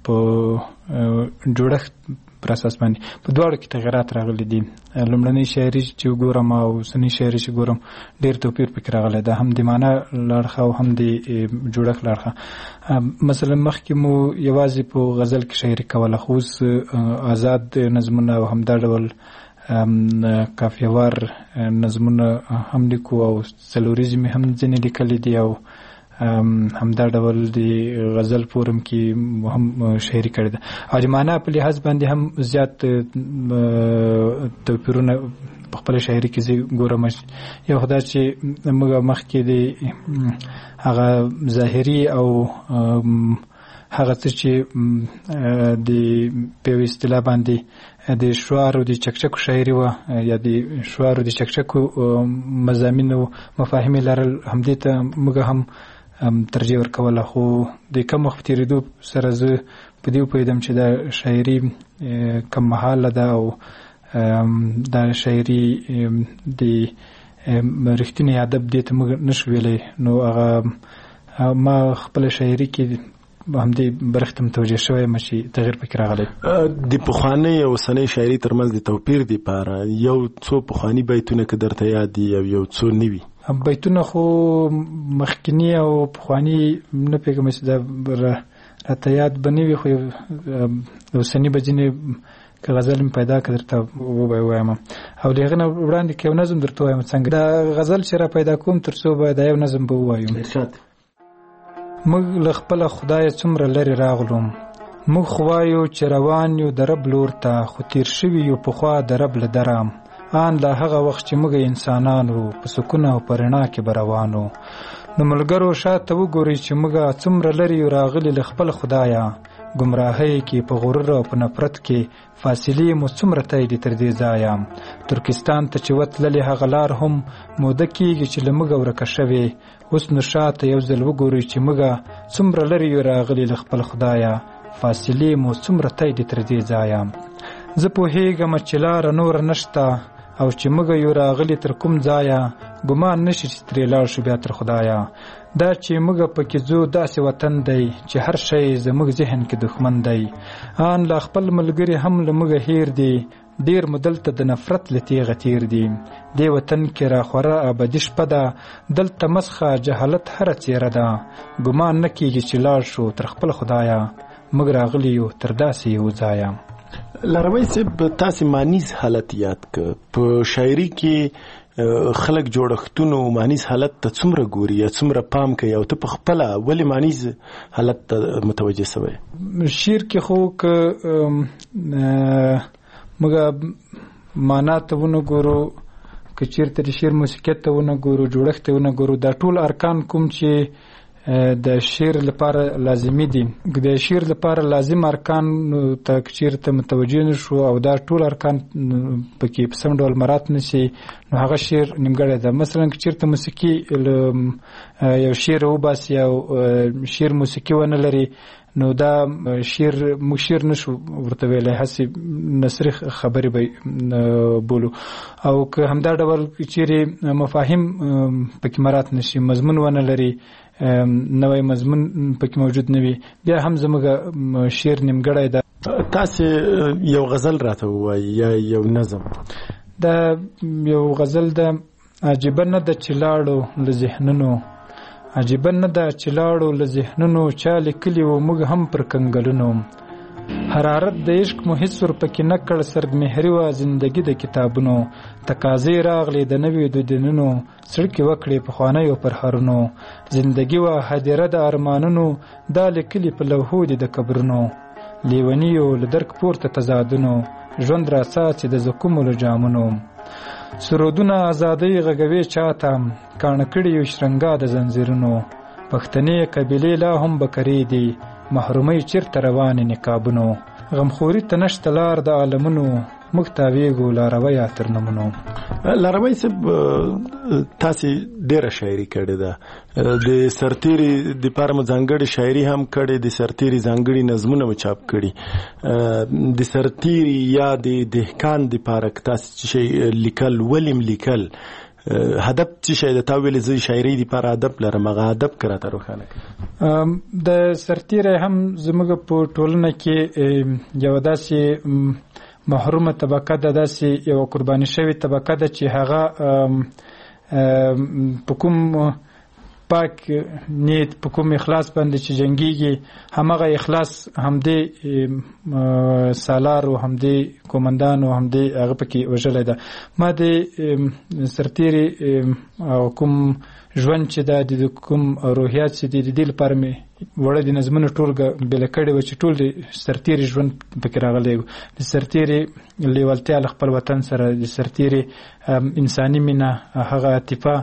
په جوړښت پر اساس باندې په دواړو کې تغیرات راغلي دي. لومړنۍ شاعري چې وګورم او اوسنۍ شاعري چې ګورم ډېر توپیر پکې راغلی ده، هم د معنا لاړخه او هم د جوړښت لاړخه. مثلا مخکې مو یوازې په غزل کې شاعري کوله، خو اوس آزاد نظمونه او همدا ډول قافیه‌وار نظمونه هم لیکو او څلوریزې مې هم ځینې لیکلي دي او همدا ډول د غزل فورم کې هم شاعري کړې ده او د معنا په لحاظ باندې هم زیات توپیرونه په خپله شاعري کې زه ګورم. یو خو دا چې موږ مخکې د هغه ظاهري او هغه څه چې د په یو اصطلاح باندې د شعار او د چکچکو شاعري وه یا د شعار او د چکچکو مضامین او مفاهیم لرل، همدې ته موږ هم ترجیح ورکوله. خو د کم وخت تېرېدو سره زه په دې وپوهېدم چې دا شاعري کم مهاله ده او دا شاعري د رښتینی ادب دې ته موږ نشو ویلی. نو هغه ما خپله شاعري کې همدې برخې ته متوجه شوی یم چې تغییر پکې راغلی.
د پخوانۍ او اوسنۍ شاعري ترمنځ د توپیر دپاره یو څو پخواني بیتونه که درته یاد دي او یو څو نوي؟
بیتونه خو مخکینی او پخواني نه پوهېږم چې دا راته یاد به نه وي، خو اوسني به ځینې که غزل مې پیدا کړه درته ووایم او د هغې نه وړاندې که یو نظم درته ووایم څنګه دا غزل چې را پیدا کوم تر څو به دا یو نظم به ووایم. موږ له خپله خدایه څومره لرې راغلو، موږ خو وایو چې روان یو د رب لور ته، خو تیر شوي یو پخوا د رب له دره. آن لا هغه وخت چې موږ انسانان وو، په سکون او په رڼا کې به روان وو. نو ملګرو شاته وګورئ چې موږ څومره لرې یو راغلي له خپل خدایه. ګمراهۍ کې په غرور او په نفرت کې فاصلې مو څومره تای دي تر دې ځایه. ترکستان ته چې وتللې هغه لار هم موده کېږي چې له موږ ورکه شوې. اوس نو شاته یو ځل وګورئ چې موږ څومره لرې یو راغلي له خپل خدایه. فاصلې مو څومره تای دي تر دې ځایه. زه پوهېږم چې لاره نوره نشته او چې موږ یو راغلي تر کوم ځایه. ګمان نشي چې ترې لاړ شو بیا تر خدایه. دا چې موږ پکې ځو داسې وطن دی چې هر شی زموږ ذهن کې دښمن دی. آن لا خپل ملګري هم له موږ هیر دي، ډېر مو دلته د نفرت له تیغه تیر دي. دې وطن کې را خوره ابدي شپه ده، دلته مسخه جهالت هره څیره ده. ګمان نه کېږي چې لاړ شو تر خپل خدایه، موږ راغلي یو تر داسې یو ځایه.
لاروی صاحب تاسې مانیز حالت یاد که په شاعري کې خلک جوړښتونو مانیز حالت ته څومره ګوري یا څومره پام کوي او ته په خپله ولې مانیز حالت ته متوجه سوی؟
شعر کې خو که موږ معنا ته ونه ګورو، که چېرته د شعر موسیقیت ته ونه ګورو، جوړښت ته ونه ګورو، دا ټول ارکان کوم چې د شعر لپاره لازمي دي، د شعر لپاره لازم ارکان ته چېرته متوجه نشو او دا ټول ارکان پکې په سم ډول مراعات نشي نو هغه شعر نیمګړی ده. مثلا که چېرته موسیقي یو شعر وباسي او شعر موسیقي ونه لري نو دا شعر موږ شعر نشو ورته ویلی، هسې نثري خبرې به بولو. او که همدا ډول چیرې مفاهیم پکې مراعات نشي، مضمون ونه لري، نوی مضمون پکې موجود نه وي، بیا هم زموږ شعر نیمګړی ده.
تاسې یو غزل راته ووایي یا یو نظم؟
دا یو غزل ده: عجیبه نه ده چې لاړو له ذهنونو، عجیبه نه ده چې لاړو له ذهنونو، چا لیکلي و موږ هم پر کنګلونو. حرارت د عشق مو هیڅ ورپکې نه کړ سرګمهري وه زندګي د کتابونو تقاضې راغلې د نویو د دینونو څړکې وکړې پخوانیو پرهرونو زندګي وه هدیره د ارمانونو دا لیکلي په لوحو دي د قبرونو لیونیو له درک پورته تضادونو ژوند راڅاڅي د زکومو له جامونو سرودونه ازادۍ غږوي چاته کاڼه کړي یو شرنګا د زنځیرونو پښتنې قبیلې لا هم بکرې دي محرومۍ چیرته روانې نقابونو غمخوري ته نشته لار د عالمونو موږ تاویږو لارویه تر نومونو.
لاروی صاحب تاسې ډېره شاعري کړې ده د سرتیري دپاره مو ځانګړې شاعري هم کړې د سرتیري ځانګړي نظمونه مو چاپ کړي د سرتیري یا د دهقان دپاره که تاسې څه شی لیکل ولې لیکل هدف څه شی د تا ویلې زه شاعري دپاره هدف لرم هغه هدف که راته روښانه کړي.
د سرتیری هم زموږ په ټولنه کې یوه داسې محرومه طبقه ده داسې یوه قرباني شوې طبقه ده چې هغه په کوم پاک نیت په کوم اخلاص باندې چې جنګیږي همغه اخلاص همدې سالار او همدې کومندان او همدې هغه پکې وژلی ده. ما د سرتیري کوم ژوند چې دا د کوم روحیات چې دي د دې لپاره مې وړه د نظمونو ټولګه بېله کړې وه چې ټول د سرتیري ژوند پکې راغلی و د سرتیري لیوالتیا له خپل وطن سره د سرتیري انساني مینه هغه عاطفه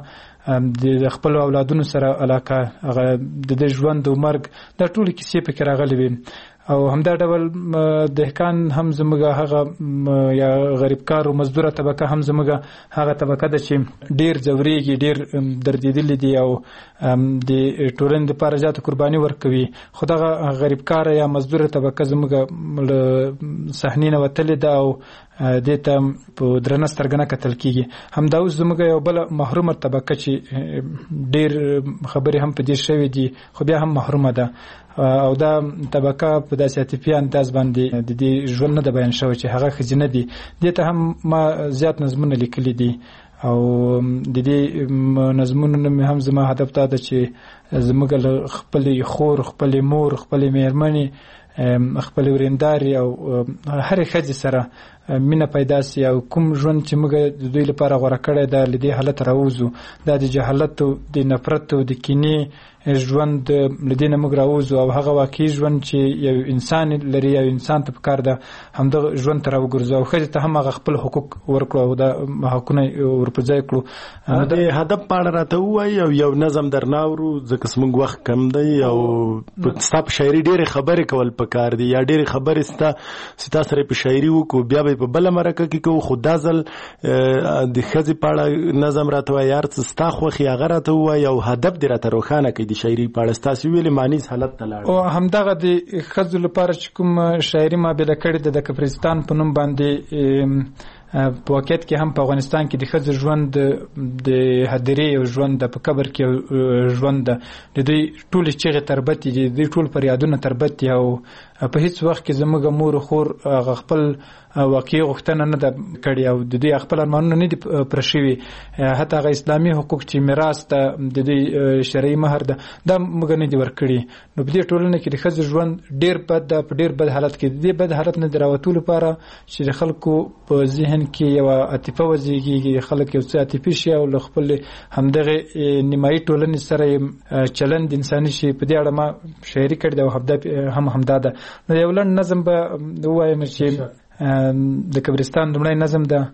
د خپل اولادونو سره علاقه هغه د دې ژوند او مرګ دا ټولې کیسې پکې راغلې وې او همدا ډول دهقان هم زموږ هغه یا غریبکار او مزدوره طبقه هم زموږ هغه طبقه ده چې ډیر ځورېږي ډیر دردېدلي دي او د ټولنې دپاره زیاته قرباني ورکوي خو دغه غریبکاره یا مزدوره طبقه زموږ له صحنې نه وتلې ده او دې ته په درنه سترګه نه کتل کېږي. همدا اوس زموږ یو بله محرومه طبقه چې ډېر خبرې هم په دې شوې دي خو بیا هم محرومه ده او دا طبقه په داسې عاطفي انداز باندې د دې ژوند نه ده بیان شوی چې هغه ښځینه دي. دې ته هم ما زیات نظمونه لیکلي دي او د دې نظمونو نه مې هم زما هدف دا ده چې زموږ له خپلې خور خپلې مور خپلې مېرمنې خپلې ورېندارې او هرې ښځې سره مینه پیدا سي او کوم ژوند چې موږ د دوی لپاره غوره کړی ده له دې حالت راوځو دا د جهالت او د نفرت او د کینې ژوند له دې نه موږ راوځو او هغه واقعي ژوند چې یو انسان لري یو انسان ته پکار ده همدغه ژوند ته راوګرځو او ښځې ته هم هغه خپل حقوق ورکړو او دا حقونه ورپرځای کړو.
د هدف په اړه راته ووایي او یو نظم درنه اورو ځکه زموږ وخت کم دی او ستا په شاعري ډېرې خبرې کول پکار دي یا ډېرې خبرې ستا ستا سره په شاعري وکړو بیا به په بله مرکه کې کوو خو دا ځل د ښځې په اړه نظم راته وایي هر څه ستا خوښي هغه راته ووایي او هدف دې راته روښانه کړي د شاعري په اړه ستاسې ویلې معنیز حالت ته لاړ. او همدغه د ښځو لپاره چې کوم شاعري ما بېله کړې ده د کفرستان په نوم باندې په واقعیت کې هم په افغانستان کې د ښځو ژوند د هدیرې یو ژوند ده په قبر کې یو ژوند ده د دوی ټولې چغې تربت دي د دوی ټول فریادونه تربت دي او په هیڅ وخت کې زموږ مور خور هغه خپل واقعي غوښتنه نه ده کړې او د دوی خپل ارمانونه نه دي پوره شوي حتی هغه اسلامي حقوق چې میراث ته د دوی شرعي مهر ده دا موږ نه دي ورکړي. نو په دې ټولنه کې د ښځو ژوند ډېر بد ده په ډېر بد حالت کې د دې بد حالت نه د راوتو لپاره چې د خلکو په ذهن کې یوه عاطفه وزېږي خلک یو څه عاطفي شي او له خپل همدغې نیمایي ټولنې سره چلند انساني شي په دې اړه ما شاعري کړې ده او هم همدا ده. نو یو لنډ نظم به ووایم چې د قبرستان لومړی نظم ده.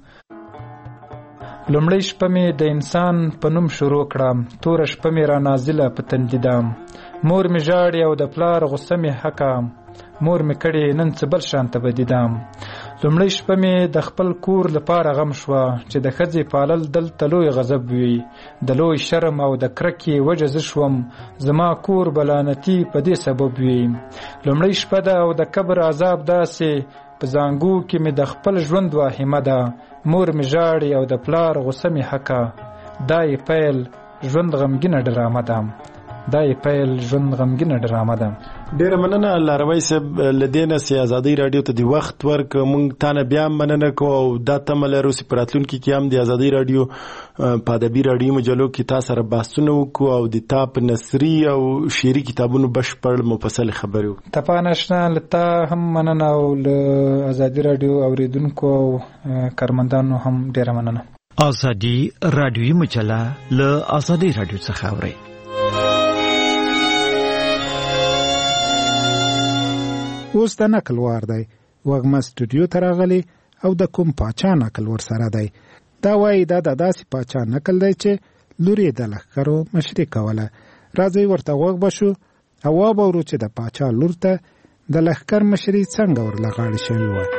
لومړی شپه مې د انسان په نوم شروع کړه توره شپه مې را نازله په تندي ده مور مې ژاړي او د پلار غصه مې حقه مور مې کړې نن څه بل شانته بدي ده. لومړی شپه مې د خپل کور لپاره غم شوه چې د ښځې پالل دلته لوی غضب وي د لوی شرم او د کرکې وجه زه شوم زما کور بلانتي په دې سبب وي. لومړی شپه ده او د قبر عذاب داسې په زانګو کې مې د خپل ژوند واهمه ده مور مې ژاړي او د پلار غصه مې حقه دا یې پیل ژوند غمګینه ډرامه ده دا یې پیل ژوند غمګینه ډرامه ده. ډیره مننه لاروي صاحب لدینه سي ازادي رادیو ته د وخت ورک مونږ تانه بیا مننه کو او دا تمل روسي پراتلونکو کې هم د ازادي رادیو په ادبي رادیو مجلو کې تاسو سره بحثونه وکړو او د تاپ نثري او شعري کتابونو بشپړ مفصل خبرو
تپا نشنا لتا هم مننه او له ازادي رادیو اوریدونکو کارمندانو هم ډیره مننه.
ازادي رادیوي مجله له ازادي رادیو څخه اوري.
اوس د نقل وار دی وغمه سټوډیو ته راغلی او د کوم پاچا نقل ور سره دی. دا وایي دا د داسې پاچا نقل دی چې لور یې د لښکرو مشري کوله. راځئ ورته غوږ بشو او واورو چې د پاچا لور ته د لښکر مشري څنګه ورله غاړې شوې وه.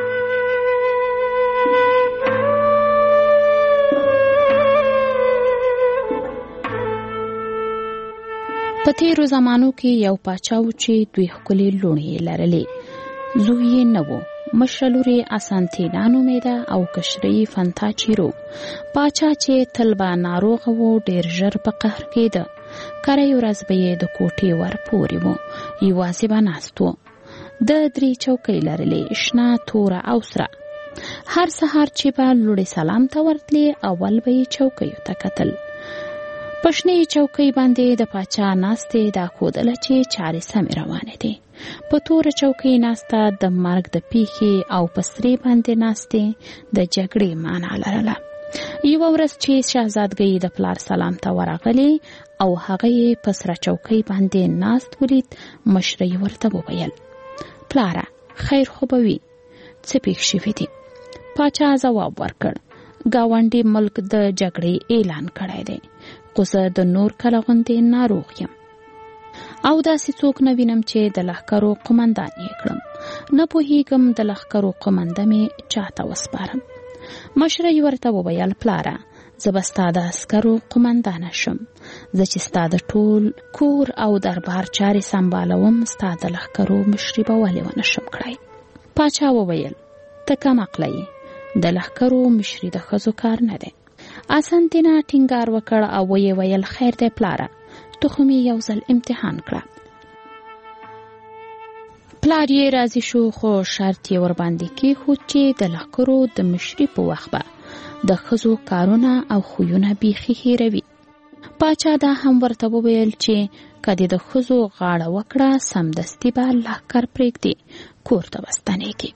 په تیرو زمانو کې یو پاچا و چې دوی ښکلې لوڼې لرلې. زوی یې نه و. مشره لور یې اسانتینا نومېده او کشره یې فنتاچیرو. پاچا چې تل به ناروغه و ډېر ژر په قهر کېده. کره ورځ به یې د کوټې ور پورې و. یوازې به ناست و. د درې چوکۍ لرلې شنه توره او سره. هر سهار چې به لوړې سلام ته ورتلې اول به یې چوکیو ته کتل. پښنې چوکۍ باندې د پاچا ناستې دا ښودله چې چارې سمې روانې دي. په توره چوکۍ ناسته د مرګ د پیښې او په سرې باندې ناستې د جګړې معنا لرله. یوه ورځ چې شهزادګۍ د پلار سلام ته ورغلې او هغه یې په سره چوکۍ باندې ناست ولید، مشره یې ورته وویل: پلاره خیر خو به وي، څه پېښ شوي دي؟ پاچا ځواب ورکړ: ګاونډي ملک د جګړې اعلان کړی دی، خو زه د نور کله غوندې ناروغ یم او داسې څوک نه وینم چې د لښکرو قمندان یې کړم. نه پوهېږم د لښکرو قمنده مې چاته وسپارم. مشره یې ورته وویل: پلاره زه به ستا د عسکرو قمندانه شم. زه چې ستا د ټول کور او دربار چارې سمبالوم، ستا د لښکرو مشري به ولې ونه شم کړی؟ پاچا وویل: ته کم عقله یې، د لښکرو مشري د ښځو کار نه دی. اسانتینا ټینګار وکړ او ویې ویل: خیر دی پلاره، تو خو مې یو ځل امتحان کړه. پلار یې راضي شو، خو شرط یې ورباندې کېښود چې د لښکرو د مشري په وخت به د ښځو کارونه او خویونه بیخي هېروي. پاچا دا هم ورته وویل چې که دې د ښځو غاړه وکړه سمدستي به لښکر پرېږدي، کور ته به ستنېږي.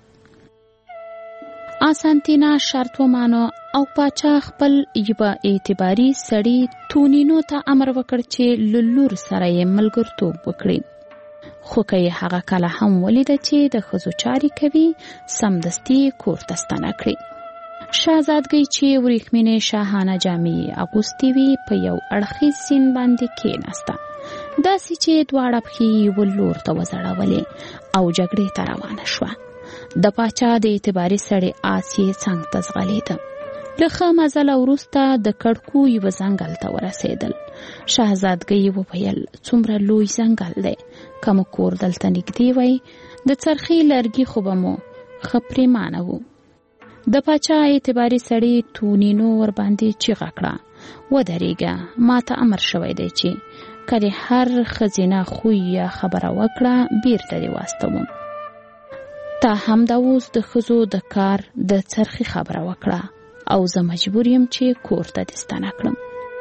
اسانتینا شرط ومانه او پاچا خپل یوه اعتباري سړي تونینو ته امر وکړ چې له لور سره یې ملګرتوب وکړي. خو که یې هغه کله هم ولیده چې د ښځو چارې کوي، سمدستي کور ته ستنه کړي. شهزادګۍ چې وریښمینې شاهانه جامې اغوستې وې په یو اړخیز سیند باندې کېناسته، داسې چې دواړه پښې یې یوه لور ته وځړولې او جګړې ته روانه شوه. د پاچا د اعتباري سړي آس یې څنګ ته ځغلېده. له ښه مزله وروسته د کړکو یوه ځنګل ته ورسېدل. شهزادګۍ وویل: څومره لوی ځنګل دی، که مو کور دلته نږدې وی د څرخي لرګي خو به مو ښه پرېمانه وو. د پاچا اعتباري سړي تونینو ورباندې چیغه کړه: ودرېږه، ما ته امر شوی دی چې که دې هر ښځینه خوی یا خبره وکړه بیرته دې واستوم. تا هم دا اوس د ښځو د کار د څرخي خبره وکړه او زه مجبور یم چې کور ته دې ستنه کړم.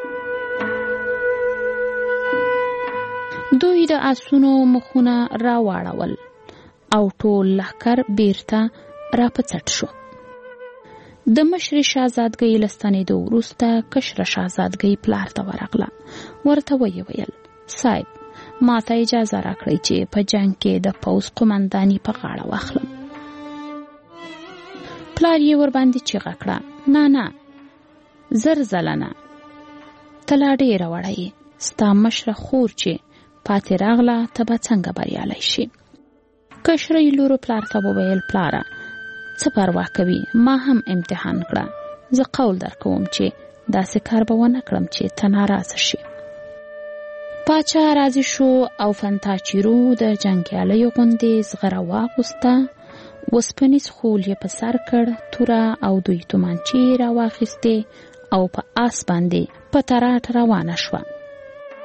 دوی د آسونو مخونه راواړول او ټول لښکر بیرته را په څټ شو. د مشرې شهزادګۍ له ستنېدو وروسته کشره شهزادګۍ پلار ته ورغله. ورته ویې ویل: صاحب ما ته اجازه راکړئ چې په جنګ کې د پوځ قمنداني په غاړه واخلم. پلار یې ورباندې چیغه کړه: نه نه، زر ځله نه، ته لا ډېره وړه یې، ستا مشره خور چې پاتې راغله ته به څنګه بریالی شي؟ کشرې لورو پلار ته وویل: پلاره څه پروا کوي، ما هم امتحان کړه، زه قول در کوم چې داسې کار به ونه کړم چې ته ناراضه شي. پاچا راضي شو او فنتاچیرو د جنګیالیو غوندې زغره واغوسته، وسپنیز خول یې په سر کړ، توره او دوی تومانچې یې راواخیستې او په آس باندې په تراټ روانه شوه.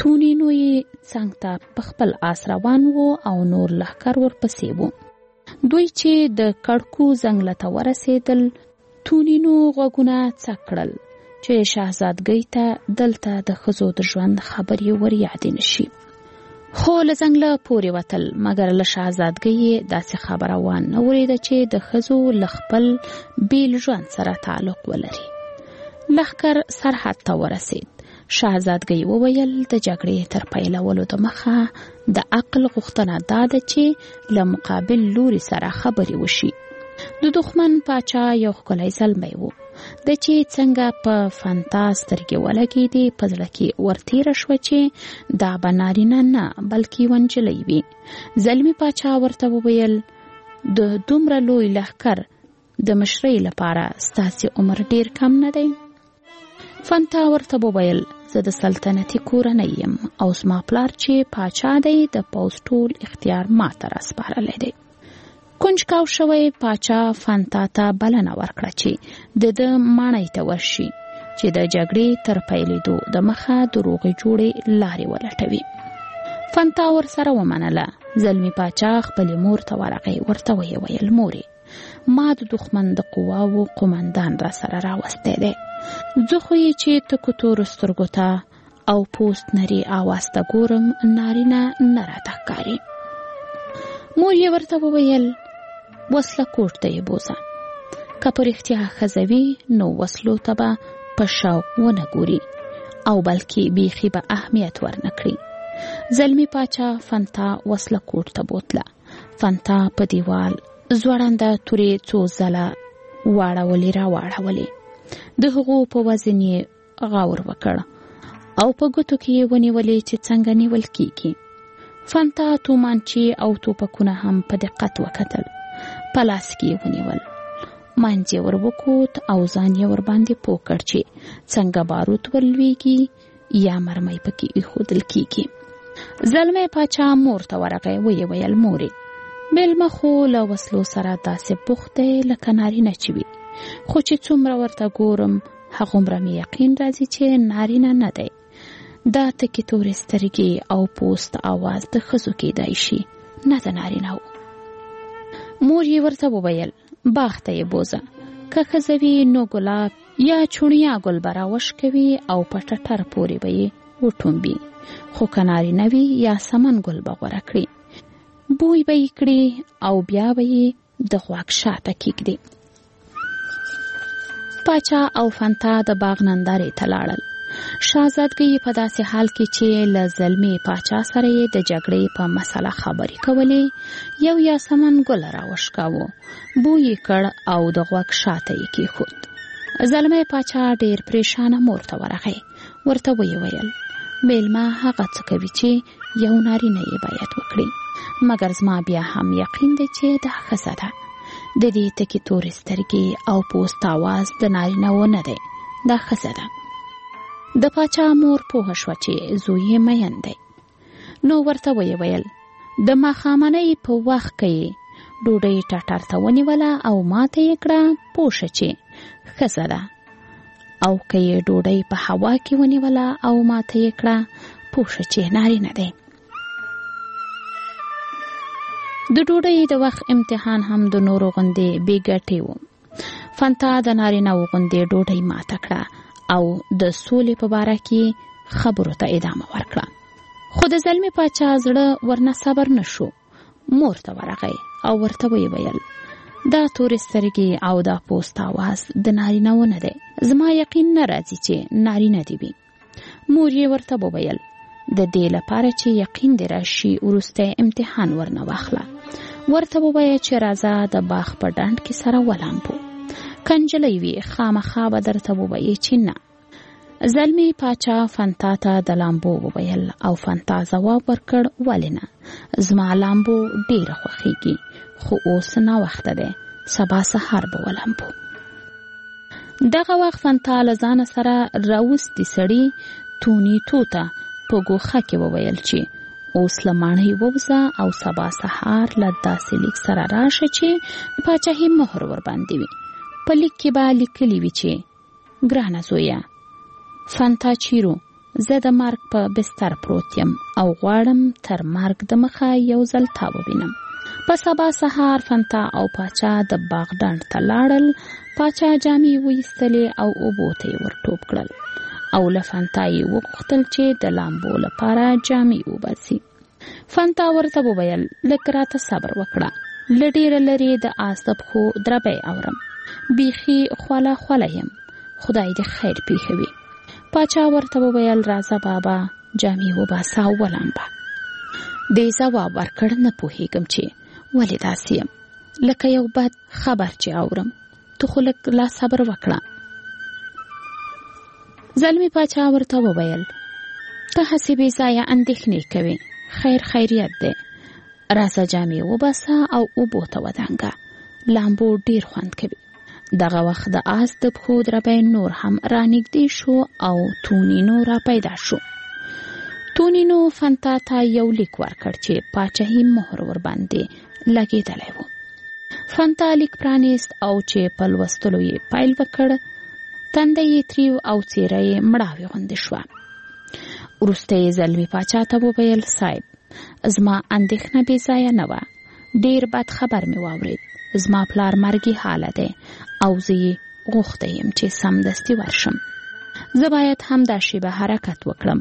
تونینو یې څنګ ته په خپل آس روان و او نور لښکر ورپسې و. دوی چې د کړکو ځنګله ته ورسېدل تونینو غوږونه څک کړل چې شهزادګۍ ته دلته د ښځو د ژوند خبرې ور یادې نشي. خو له ځنګله پورې وتل مګر له شهزادګۍ یې داسې خبره وانه ورېده چې د ښځو له خپل بیل ژوند سره تعلق ولري. لښکر سرحد ته ورسېد. شهزادګۍ وویل د جګړې تر پیلولو د مخه د عقل غوښتنه دا ده چې له مقابل لوري سره خبرې وشي. د دښمن پاچا یو ښکلی زلمی و د چې څنګه په فنتا سترګې ولګېدې په زړه کې ورتېره شوه چې دا به نارینه نه بلکې یوه نجلۍ وي. زلمي پاچا ورته وویل د دومره لوی لښکر د مشرۍ لپاره ستاسې عمر ډېر کم نه دی؟ فنتا ورته وویل زه د سلطنتي کورنۍ یم او زما پلار چې پاچا دی د پوځ ټول اختیار ما ته راسپارلی دی. کنجکاو شوی پاچا فنتا ته بلنه ورکړه چې د ده ماڼۍ ته ورشي چې د جګړې تر پیلېدو د مخه د روغې جوړې لارې ولټوي. فنتا ورسره ومنله. زلمي پاچا خپلې مور ته ورغی. ورته ویې ویل مورې ما د دښمن د قواو قومندان را سره راوستی دی. زه خو یې چې تکو تورو سترګو ته او پوست نري آواز ته ګورم نارینه نه راته ښکاري. مور یې ورته وویل وسله کوټ ته یې بوزه. که په رښتیا ښځه وي نو وسلو ته به په شوق ونه ګوري او بلکې بیخي به اهمیت ورنه کړي. زلمي پاچا فنتا وسله کوټ ته بوتله. فنتا په دیوال زوړنده تورې څو ځله واړولې را واړولې. د هغو په وزن یې غور وکړ او په ګوتو کې یې ونیولې چې څنګه نیول کیږي. فنتا تومانچې او توپکونه هم په دقت وکتل. په لاس کې یې ونیول. منځ یې ور وکوت او ځان یې ورباندې پوه کړ چې څنګه باروت ولویږي یا مرمۍ پکې ایښودل کیږي. زلمی پاچا مور ته ورغی. ویې ویل مورې مېلمه خو له وسلو سره داسې بوخت دی لکه نارینه چې وي، خو چې څومره ورته ګورم هغومره مې یقین راځي چې نارینه نه دی. دا تکې تورې سترګې او پوست آواز د ښځو کیدای شي نه د نارینه و. مور یې ورته وویل باغ ته یې بوزه. که ښځه وي نو ګلاب یا چوڼیا ګل به راوشکوي او په ټټر پورې به یې وټومبي، خو که نارینه وي یا سمن ګل به غوره کړي، بوی به یې کړي او بیا به یې د غوږ شاته کیږدي. پاچا او فنتا د باغ نندارې ته لاړل. شهزادګۍ په داسې حال کې چې له زلمي پاچا سره یې د جګړې په مسله خبرې کولې یو یاسمن ګل راوشکاوه. بوی یې کړ او د غوږ شاته یې کېښود. زلمی پاچا ډېر پریشانه مور ته ورغی. ورته ویې ویل میلمه هغه څه کوي چې یو نارینه یې باید وکړي، مګر زما بیا هم یقین دی چې دا ښځه ده. د دې تکې تورې سترګې او پوست آواز د نارینه و نه دی، دا ښځه ده. د پاچا مور پوه شوه چې زوی یې مین دی. نو ورته ویې ویل د ماښامنۍ په وخت کې یې ډوډۍ ټټر ته ونیوله او ماته یې کړه پوه شه چې ښځه ده، او که یې ډوډۍ په هوا کې ونیوله او ماته یې کړه پوه شه چې نارینه دی. د ډوډۍ د وخت امتحان هم د نورو غوندې بې ګټې و. فنتا د نارینه و غوندې ډوډۍ ماته کړه او د سولې په باره کې خبرو ته ادامه ورکړه. خو د زلمي پاچا زړه ورنه صبر نشو. مور ته ورغی او ورته ویې ویل دا تورې سترګې او دا پوست آواز د نارینه و نه دی، زما یقین نه راځي چې نارینه دی وي. مور یې ورته وویل د دې لپاره چې یقین دې راشي وروستی امتحان ورنه واخله. ورته ووایه چې راځه د باغ په ډنډ کې سره ولامبو، که نجلۍ وي خامخا به درته ووایي چې نه. زلمی پاچا فنتا ته د لامبو وویل او فنتا ځواب ورکړ ولې نه، زما لامبو ډیره خوښیږي، خو اوس ناوخته دی، سبا سهار به ولامبو. دغه وخت فنتا له ځانه سره راوستي سړي توني توته په ګوښه کې وویل چې اوس له ماڼۍ ووځه او سبا سهار له داسې لیک سره راشه چې پاچاهي مهر ورباندې وي. په لیک کې به لیکلي وي چې ګرانه زویه، فنتا چیرو زه د مرګ په بستر پروت یم او غواړم تر مرګ د مخه یو ځل تا ووینم. په سبا سهار فنتا او پاچا د باغ ډنډ ته لاړل. پاچا جامې وایستلې او اوبو ته یې ور ټوپ کړل او له فنتا یې وغوښتل چې د لامبو لپاره جامې وباسي. فنتا ورته وویل لږ راته صبر وکړه، له ډېره لرې د آس د پښو دربی اورم، بیخي خوله خوله یم، خدای دې خیر پېښوي. پاچا ورته وویل راځه بابا جامې وباسه او ولامبه. دې ځواب ورکړ نه پوهېږم چې ولې داسې یم، لکه یو بد خبر چې اورم، تو خو لږ لا صبر وکړه. زلمی پاچا ورته وویل ته هسې بې ځایه اندېښنې کوې، خیر خیریت دی، راځه جامې وباسه او اوبو ته ودانګه، لامبو ډېر خوند کوي. دغه وخت د آس د پښو دربی نور هم رانږدې شو او تونینو را پیدا شو. تونینو فنتا ته یو لیک ورکړ چې پاچاهي مهر ورباندې لګېدلی و. فنتا لیک پرانیست او چې په لوستلو یې پیل وکړ، تنده یې تریو او څېره یې مړاوې غوندې شوه. وروسته یې زلمي پاچا ته وویل صاحب زما اندېښنه بې ځایه نه وه، ډېر بد خبر مې واورېد، زما پلار مرګي حاله دی او زه یې غوښته یم چې سمدستي ورشم. زه باید همدا شیبه حرکت وکړم.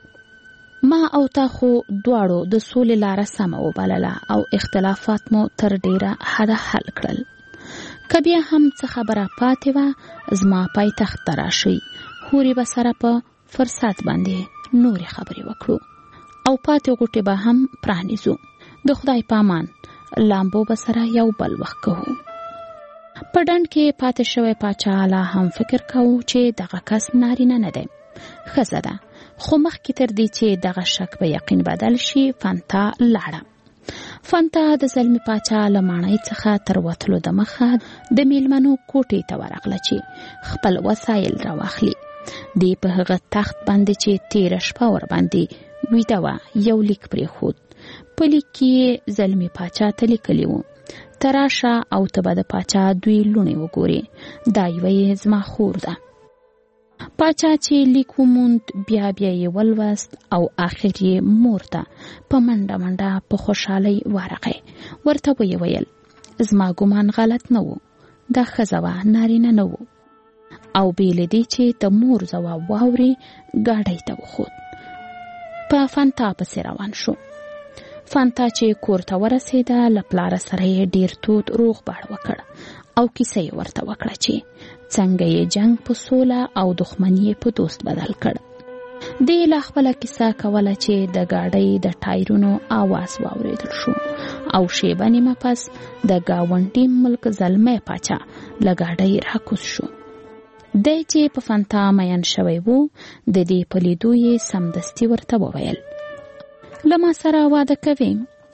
ما او تا خو دواړو د سولې لاره سمه وبلله او اختلافات مو تر ډېره حده حل کړل. که بیا هم څه خبره پاتې وه زما پایتخت ته راشئ، هورې به سره په فرصت باندې نورې خبرې وکړو او پاتې غوټې به هم پرانیزو. د خدای پامان لامبو به سره یو بل وخت کوو. په ډنډ کې پاتې شوی پاچا لا هم فکر کوو چې دغه کس نارینه نه دی، ښځه ده، خو مخکې تر دې چې دغه شک به یقین بدل شي فنتا لاړه. فنتا د زلمی پاچا له ماڼۍ څخه تر وتلو د مخه د میلمنو کوټې ته ورغله چې خپل وسایل راواخلي. دی په هغه تخت باندې چې تیره شپه ورباندې ویده وه یو لیک پرېښود. په لیک کې زلمی پاچا ته لیکلي وو ته راشه او ته به د پاچا دوی لوڼې وګورې، دا یوه یې زما خور ده. پاچا چې لیک وموند بیا بیا یې ولوست او آخر یې مور ته په منډه منډه په خوشحالۍ ورغی. ورته ویې ویل زما ګمان غلط نه و، دا ښځه وه، نارینه نه و. او بې له دې چې د مور ځواب واوري ګاډۍ ته وخوت. په فنتا پسې روان شو. فنتا چې کور ته ورسېده له پلاره سره یې ډېر تود روغبړ وکړ او کیسه یې ورته وکړه چې څنګه یې جنگ په سوله او دښمني یې په دوست بدل کړ. دې لا خپله کیسه کوله چې د ګاډۍ د ټایرونو آواز واورېدل شو او شیبه نیمه پس د ګاونډي ملک زلمی پاچا له ګاډۍ راکوز شو. دی چې په فنتا مین شوی وو د دې په لیدو یې سمدستي ورته وویل له ما سره واده کوې؟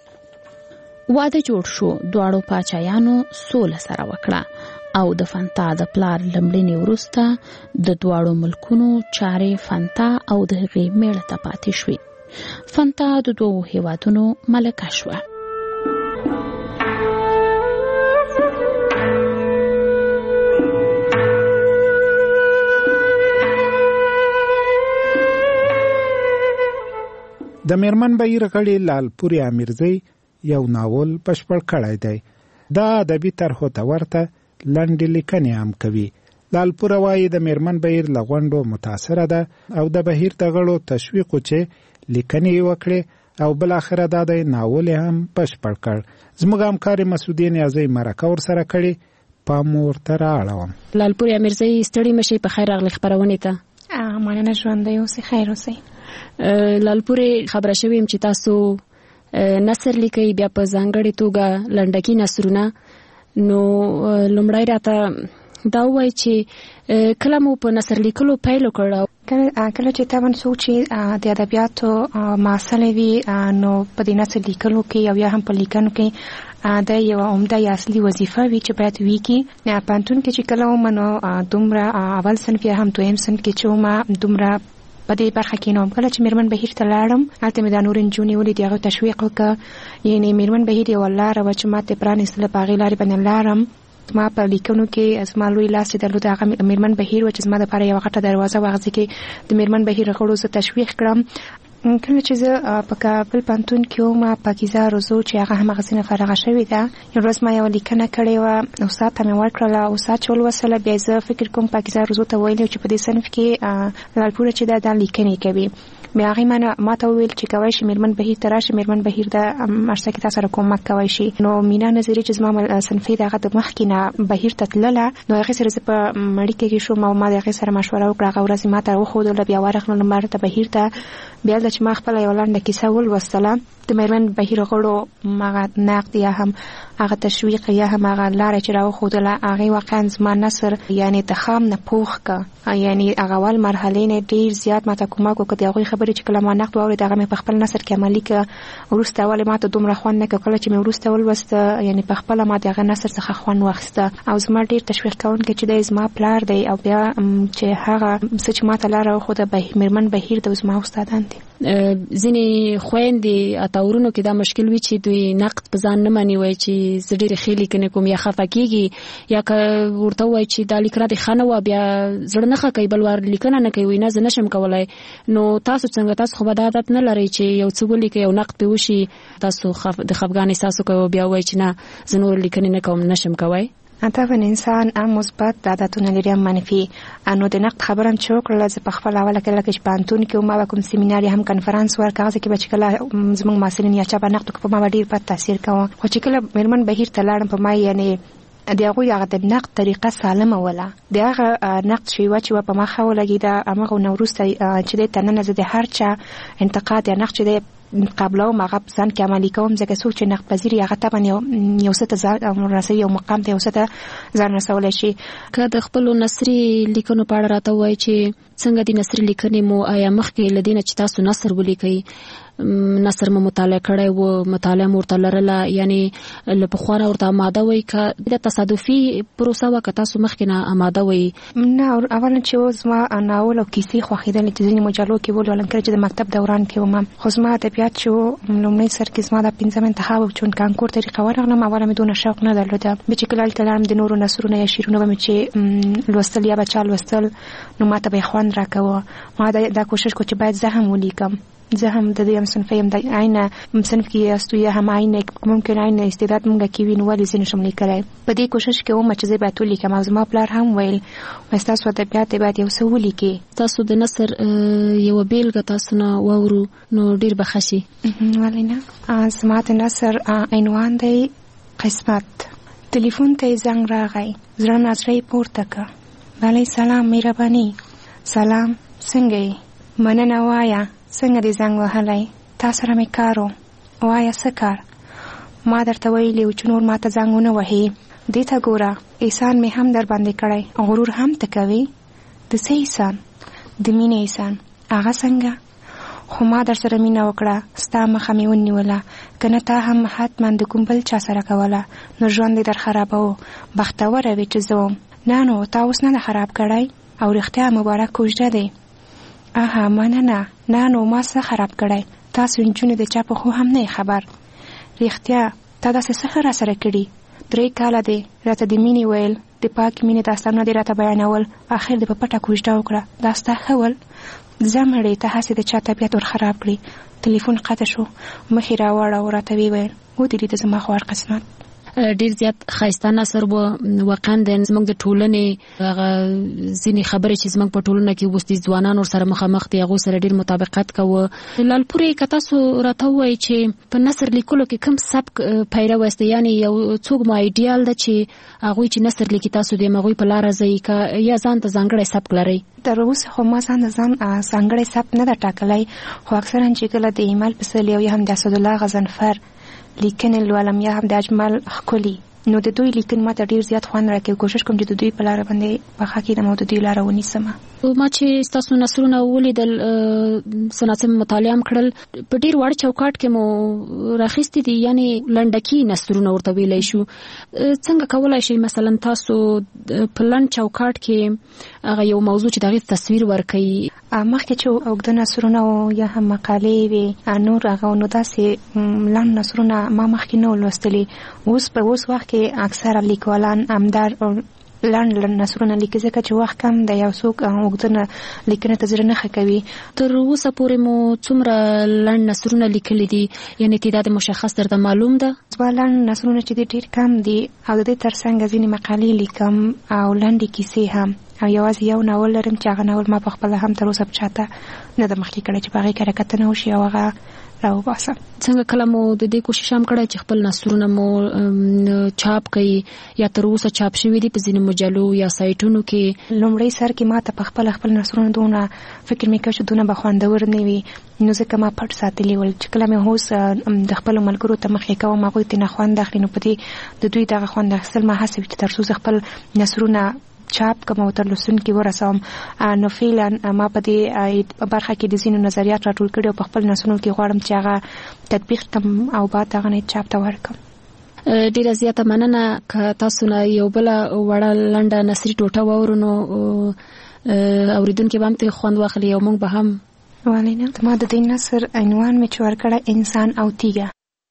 واده جوړ شو. دواړو پاچایانو سوله سره وکړه او د فنتا د پلار لمړنې وروسته د دواړو ملکونو چارې فنتا او د هغې میړه ته پاتې شوې. فنتا د دوو هیوادونو ملکه شوه.
د میرمن بهیر غړي لالپوري امیرزی یو ناول بشپړ کړی دی. دا ادبي طرحو ته ورته لنډې لیکنې هم کوي. لالپوره وایي د میرمن بهیر له غونډو متاثره ده او د بهیر د غړو تشویق چې لیکنې یې وکړې او بالاخره دا د ناول هم بشپړ کړ. زموږ همکارې مسعودې نیازۍ مرکه ورسره کړې، پام ورته رااړوم.
لالپوري امیرزی ستړي مشئ، په خیر راغلئ خپرونې ته.
مننه، ژوندی اوسئ، خیر اوسئ.
لالپوري خبره شوې یم چې تاسو نثر لیکئ، بیا په ځانګړې توګه لنډکي نثرونه. نو لومړی راته دا ووایي چې کله مو په نثر لیکلو پیل وکړ؟
کله چې طبعا څوک چې د ادبیاتو محصل وي نو په دې نثر لیکلو کې او یا هم په لیکنو کې دا یوه عمده یا اصلي وظیفه وي چې باید وکړي. پوهنتون کې چې کله وم نو دومره اول صنف یا هم دویم صنف کې چې وم دومره په دې برخه کې نوم. کله چې میرمن بهیر ته لاړم هلته مې دا نور نجونې ولیدې، هغوی تشویق وکړه. یعنې میرمن بهیر یوه لاره وه چې ما ته پرانیستله، په هغې لارې باندې لاړم ما په لیکنو کې زما لوی لاس چې درلود هغه میرمن بهیر و چې زما دپاره یوه غټه دروازه وغځي کې د میرمن بهیر غړو زه تشویق کړم. کله چې زه په کابل پوهنتون کې وم پاکیزه روزو چې هغه هماغسې نه فارغه شوې ده، یو ورځ ما یوه لیکنه کړې وه، استاد ته مې ورکړله، استاد چې ولوستله بیا زه فکر کوم پاکیزه روزو ته ویلي چې په دې صنف کې لالپوره چې ده دا لیکنې کوي. بیا هغې ما ما ته وویل چې کولی شي میرمن بهیر ته راشي، میرمن بهیر د مرسته کې تا سره کومک کولی شي. نو مینا نظري چې زما صنفي د هغه د مخکې نه بهیر ته تلله، نو هغې سره زه په اړیکه کې شوم او ما د هغې سره مشوره وکړه. هغه ورځ ما ته وښودله، بیا ورغلم بېرته بهیر ته. بیا چې ما خپله یوه لنډه کیسه ولوستله د میرمن بهیر غړو هغه نقد یا هم هغه تشویق یا هم هغه لاره چې راوښودله، هغې واقعا زما نثر یعنې د خام نه پوخ که، یعنې هغه اول مرحلې نه ډېر زیات ما ته کومک وکړ. د هغوی خبرې چې کله ما نقد واورېد هغه مې په خپل نثر کې عملي کړه. وروسته ولې ما ته دومره خوند نه کړ، کله چې مې وروسته ولوسته یعنې په خپله ما د هغه نثر څخه خوند واخیسته او زما ډېر تشویق کوونکی چې دی زما پلار دی او بیا چې هغه څه چې ما ته لاره وښوده میرمن بهیر د زما استادان دي.
ځینې خویندې اتاورونو کې دا مشکل وي چې دوی نقد په ځان نه مني، وایي چې زه ډېرې ښې لیکنې کوم یا خفه کېږي، یا که ورته ووایي چې دا لیکنه دې ښه نه وه بیا زړه نه ښه کوي، بل وار لیکنه نه کوي، وایي نه زه نشم کولی. نو تاسو څنګه، تاسو خو به دا عادت نه لرئ چې یو څه ولیکئ یو نقد پرې وشي تاسو د خفګان احساس وکړئ بیا وایي چې نه زه نور لیکنې نه کوم نشم کوی؟
طبعا انسان هم مثبت عادتونه لري هم منفي. نو د نقد خبره هم چې وکړله زه په خپل اوله کې لکه چې پوهنتون کې ما به کوم سیمینار یا هم کنفرانس ورکړه، هغه کې به چې کله زموږ محصلین یا چا به نقد وکړه په ما به ډېر بد تاثیر کوه. خو چې کله میرمن بهیر ته لاړم په ما یعنې د هغوی هغه د نقد طریقه سالمه وله، د هغه نقد چې یوه چې وه په ما ښه ولګېده. هماغه نه وروسته چې دی تر ننه زه د هر چا انتقاد یا نقد چې دی قبلوم هغه په ځان کې عملي کوم، ځکه څوک چې نقد پذیر هغه طبعا یو یو څه ته ځان رسوي، یو مقام ته یو څه ته ځان رسولی شي.
که د خپلو نثري لیکنو په اړه راته ووایي چې څنګه دي نثري لیکنې مو، آیا مخکې له دې نه چې تاسو نثر ولیکئ نثر مو مطالعه کړی و، مطالعه مو ورته لرله، یعنې له پخوا نه ورته اماده وئ، که د تصادفي پروسه وه که تاسو مخکې نه اماده وئ؟
نه، اولا چې زما ناول او کیسې خوښېدلې چې ځینې مجلو کې ولولم، کله چې د مکتب دوران کې وم، خو زما ادبیات چې و لومړی سر کې زما دا پنځم انتخاب و چون کانکور طریقه ورغلم. اوله مې دونه شوق نه درلوده، بیا چې کله هلته لاړم د نورو نثرونه یا شعرونه به مې چې لوستل یا به چا لوستل نو ما ته به یې خوند راکوه. ما دا کوشش کو چې باید زه هم ولیکم، زه هم د دې هم صنفه یم، د عین صنف کې یاستو یا هم عین ممکن عین استعداد مونږ کې وي نو ولې زه نشم لیکلی. په دې کوشش کې وم چې زه باید ولیکم او زما پلار هم ویل ستاسو ادبیات باید یو څه ولیکې.
تاسو د نثر یوه بیلګه تاسو نه واورو نو ډېر به ښه شي.
ولې نه، زما د نثر عنوان دی قسمت. تلیفون ته یې زنګ راغی، زړه نه زړه یې پورته که، بلې سلام مهرباني. سلام، څنګه یې؟ مننه، وایه څنګه دې زنګ وهلی؟ تا سره مې کار و، وایه څه کار؟ ما درته ویلي و چې نور ما ته زنګ ونه وهې. دې ته ګوره، احسان مې هم در باندې کړی، غرور هم ته کوې. د څه احسان؟ د مینې احسان. هغه څنګه؟ خو ما در سره مینه وکړه، ستا مخه مې ونیوله، که نه تا هم حتما د کوم بل چا سره کوله نو ژوند دې در خرابوه. بختوره وې چې زه وم. نه نو تا اوس نه ده خراب کړی او رښتیا مبارک کوژده دی. آها مننه، نه نو ما څه خراب کړی؟ تاسو نجونې د چا په خو هم نه خبر. رښتیا تا داسې څه را سره کړي؟ درې کاله دی راته د مینې ویل، د پاک مینې داستانونه دې راته بیانول، اخر دې په پټه کوژده وکړه. دا ستا ښه ول؟ ځه مړې، ته هسې د چا طبیعت ور خراب کړي. تلیفون قطع شو، مخې راوړه او راته ویې ویل ودرې د زما خوار قسمت.
ډیر زیات ښایسته نثر و، واقعا د زموږ د ټولنې هغه ځینې خبرې چې زموږ په ټولنه کې اوس د ځوانان ورسره مخامخ دي هغو سره ډیر مطابقت کوه. لالپورې که تاسو راته ووایئ چې په نثر لیکلو کې کوم سبک پیرو یاست، یعنې یو څوک مو ایډیال ده چې هغوی چې نثر لیکي تاسو د هغوی په لاره ځئ، که یا ځان ته ځانګړی سبک لرئ؟
تر اوسه خو ما ځان د ځان ځانګړی سبک نه ده ټاکلی، خو اکثرا چې کله د ایمل پسرلي او یا هم د اسدالله غضنفر لیکنې لولم یا هم د اجمل ښکلي نو د دوی لیکن ما ته ډیر زیات خوند راکوي. کوشش کوم چې د دوی په لاره باندې پخه کېدم او د دوی لاره ونیسم.
ما چې تاسو نثرونه ولیدل سناسم مطالعه کړل په ډیر وړ چوکاټ کې مو راخستې دي یعنی لنډکی نثرونه ورته ویلای شو څنګه کولای شي مثلا تاسو په لنډ چوکاټ کې هغه یو موضوع چې دغه تصویر ورکړي
مخکې چې اوږده نثرونه او یا هم مقالې وي نور هغه نو داسې لنډ نثرونه ما مخکې نه ولوستلي اوس په اوس وخت کې اکثره لیکوالان همدار لنډ لنډ نثرونه لیکي ځکه چې وخت کم دی یو څوک اوږده لیکنه ته زړه نه ښه کوي.
تر اوسه پورې مو څومره لنډ نثرونه لیکلي دي یعنې تعداد مشخص درته معلوم ده؟
زما لنډ نثرونه چې دي ډېر کم دي او د دې تر څنګ ځینې مقالې لیکم او لنډې کیسې هم او یوازې یو ناول لرم چې هغه ناول ما په خپله هم تر اوسه چاته نه ده مخکې کړی چې په هغې کره کتنه وشي او هغه راوباسم.
څنګه کله مو د دې کوشش هم کړی چې خپل نثرونه مو چاپ کړي یا تر اوسه چاپ شوي دي په ځینې مجلو یا سایټونو کې؟
لومړی سر کې ما ته په خپله خپل نثرونه دونه فکر مې کوه چې دونه به خوندور نه وي نو ځکه ما پټ ساتلي ول چې کله مې اوس د خپلو ملګرو ته مخې کوم هغوی ترې نه خوند اخلي نو په دې د دوی دغه خوند اخیستل ما هڅه وي چې تر څو زه خپل نثرونه چاپ کوم او تر لوستونکي ورسوم. نو فعلا ما په دې برخه کې د ځینو نظریات راټول کړي او په خپل نثرونو کې غواړم چې هغه تطبیق کړم او بعد هغه نه چاپ ته ورکړم.
ډیره زیاته مننه که تاسو نه یو بله وړه لنډه نثري ټوټه واورو نو اورېدونکي به هم ترې خوند واخلي او موږ به هم.
ولې ما د دې نثر عنوان مې چې ورکړی انسان او تیږه.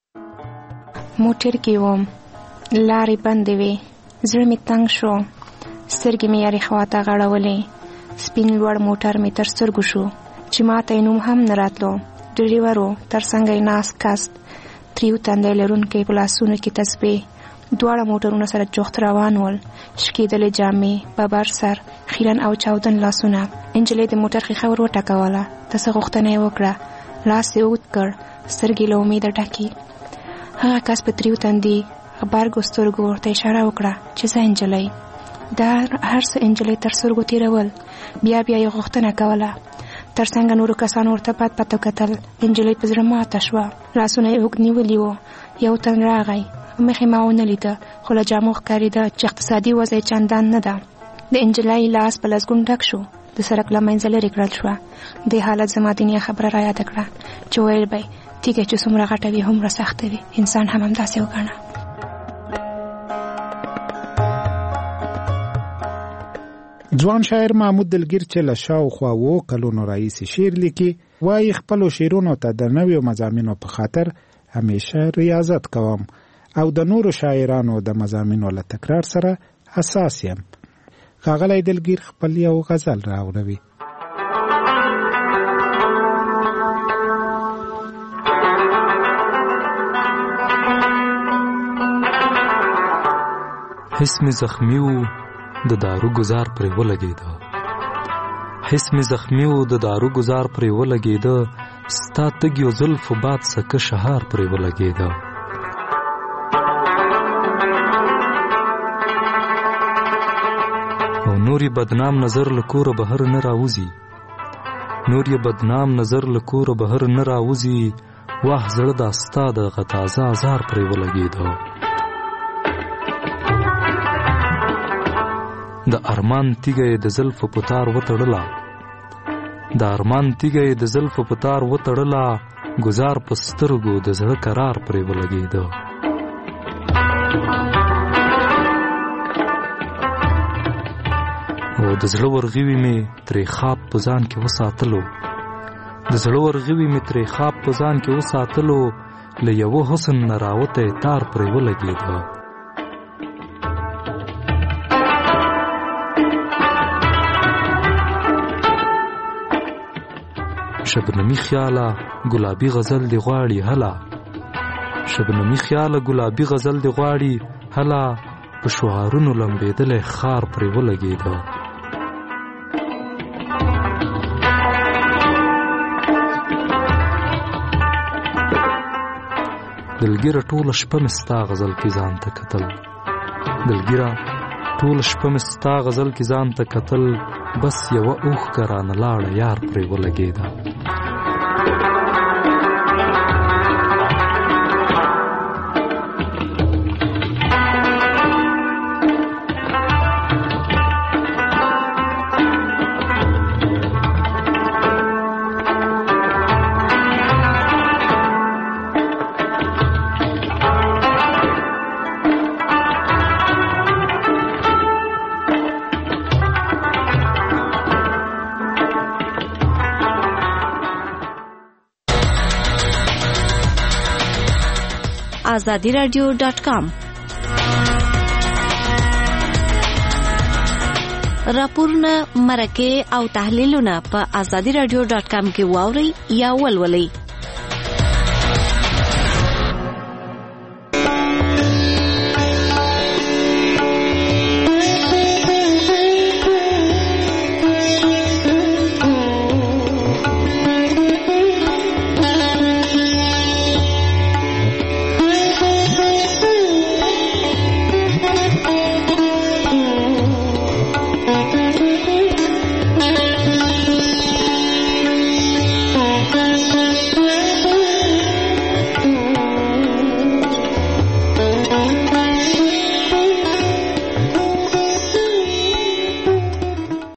موټر کې وم لارې بندې وې زړه مې تنګ شو سترګې مې یارې خواته غړولې سپین لوړ موټر مې تر سترګو شو چې ما ته یې نوم هم نه راتلو. ډریور و تر څنګه یې ناست کست تریو تندی لرونکی په لاسونو کې تسبیح دواړه موټرونه سره جوخت روان ول شکېدلې جامې ببر سر خیرن او چاودن لاسونه. نجلۍ د موټر ښیښه ور وټکوله د څه غوښتنه یې وکړه لاس یې اوږد کړ سترګې له امیده ډکې. هغه کس په تریو تندي غبرګو سترګو ورته اشاره وکړه چې زه نجلۍ دا هر څه انجلۍ تر سترګو تېرول بیا بیا یې غوښتنه کوله. تر څنګه نورو کسانو ورته پات پاتو کتل انجلۍ په زړه ماته شوه لاسونه یې اوږد نیولي وو. یو تن راغی مخې ما ونه لیده خو له جامو ښکارېده چې اقتصادي وضع یې چندان نه ده. د انجلۍ لاس په لسګون ډک شو د سړک له منځه لرې کړل شوه. دې حالت زما دنیا خبره رایاده کړه چې ویل به تیږه چې څومره غټه وي هومره سخته وي انسان هم همداسې وګڼه.
ځوان شاعر محمود دلګیر چې له شاوخوا اوو کلونو راهیسې شعر لیکي وایي خپلو شعرونو ته د نویو مضامینو په خاطر همیشه ریاضت کوم او د نورو شاعرانو د مضامینو له تکرار سره حساس یم. ښاغلی دلګیر خپل یو غزل راوړوي.
حس می زخمی و د دارو گزار پرې ولګېده حس می زخمی و د دارو گزار پرې ولګېده ستا تګیو زلفو باد سکه شهار پرې ولګېده او نور یې بدنام نظر له کوره بهر نه راوځي نور یې بدنام نظر له کوره بهر نه راوځي واه زړه دا ستا دغه تازه ازار پرې ولګېده د ارمان تیګه یې د زلفو په تار وتړله د ارمان تیګه یې د زلفو په تار وتړله ګزار په سترګو د زړه قرار پرې ولګېده او د زړه ورغوي مې ترې خواب په ځان کې وساتلو د زړه ورغوي مې ترې خواب په ځان کې وساتلو له یوه حسن نه راوتی تار پرې ولګېده شبنمی خیاله گلابی غزل دی غواړي هلا شبنمی خیاله گلابی غزل دی غواړي هلا په شعارونو لمبېدلی خار پرې ولګېده دلګیره ټوله شپه مې ستا غزل کې ځان ته کتل دلګیره ټوله شپه مې ستا غزل کې ځان ته کتل بس یوه اوښکه رانه لاړه یار پرې ولګېده
آزادي رادیو ډاټ کام. راپورونه، مرکې او تحلیلونه په آزادي رادیو ډاټ کام کې واورئ یا ولولئ.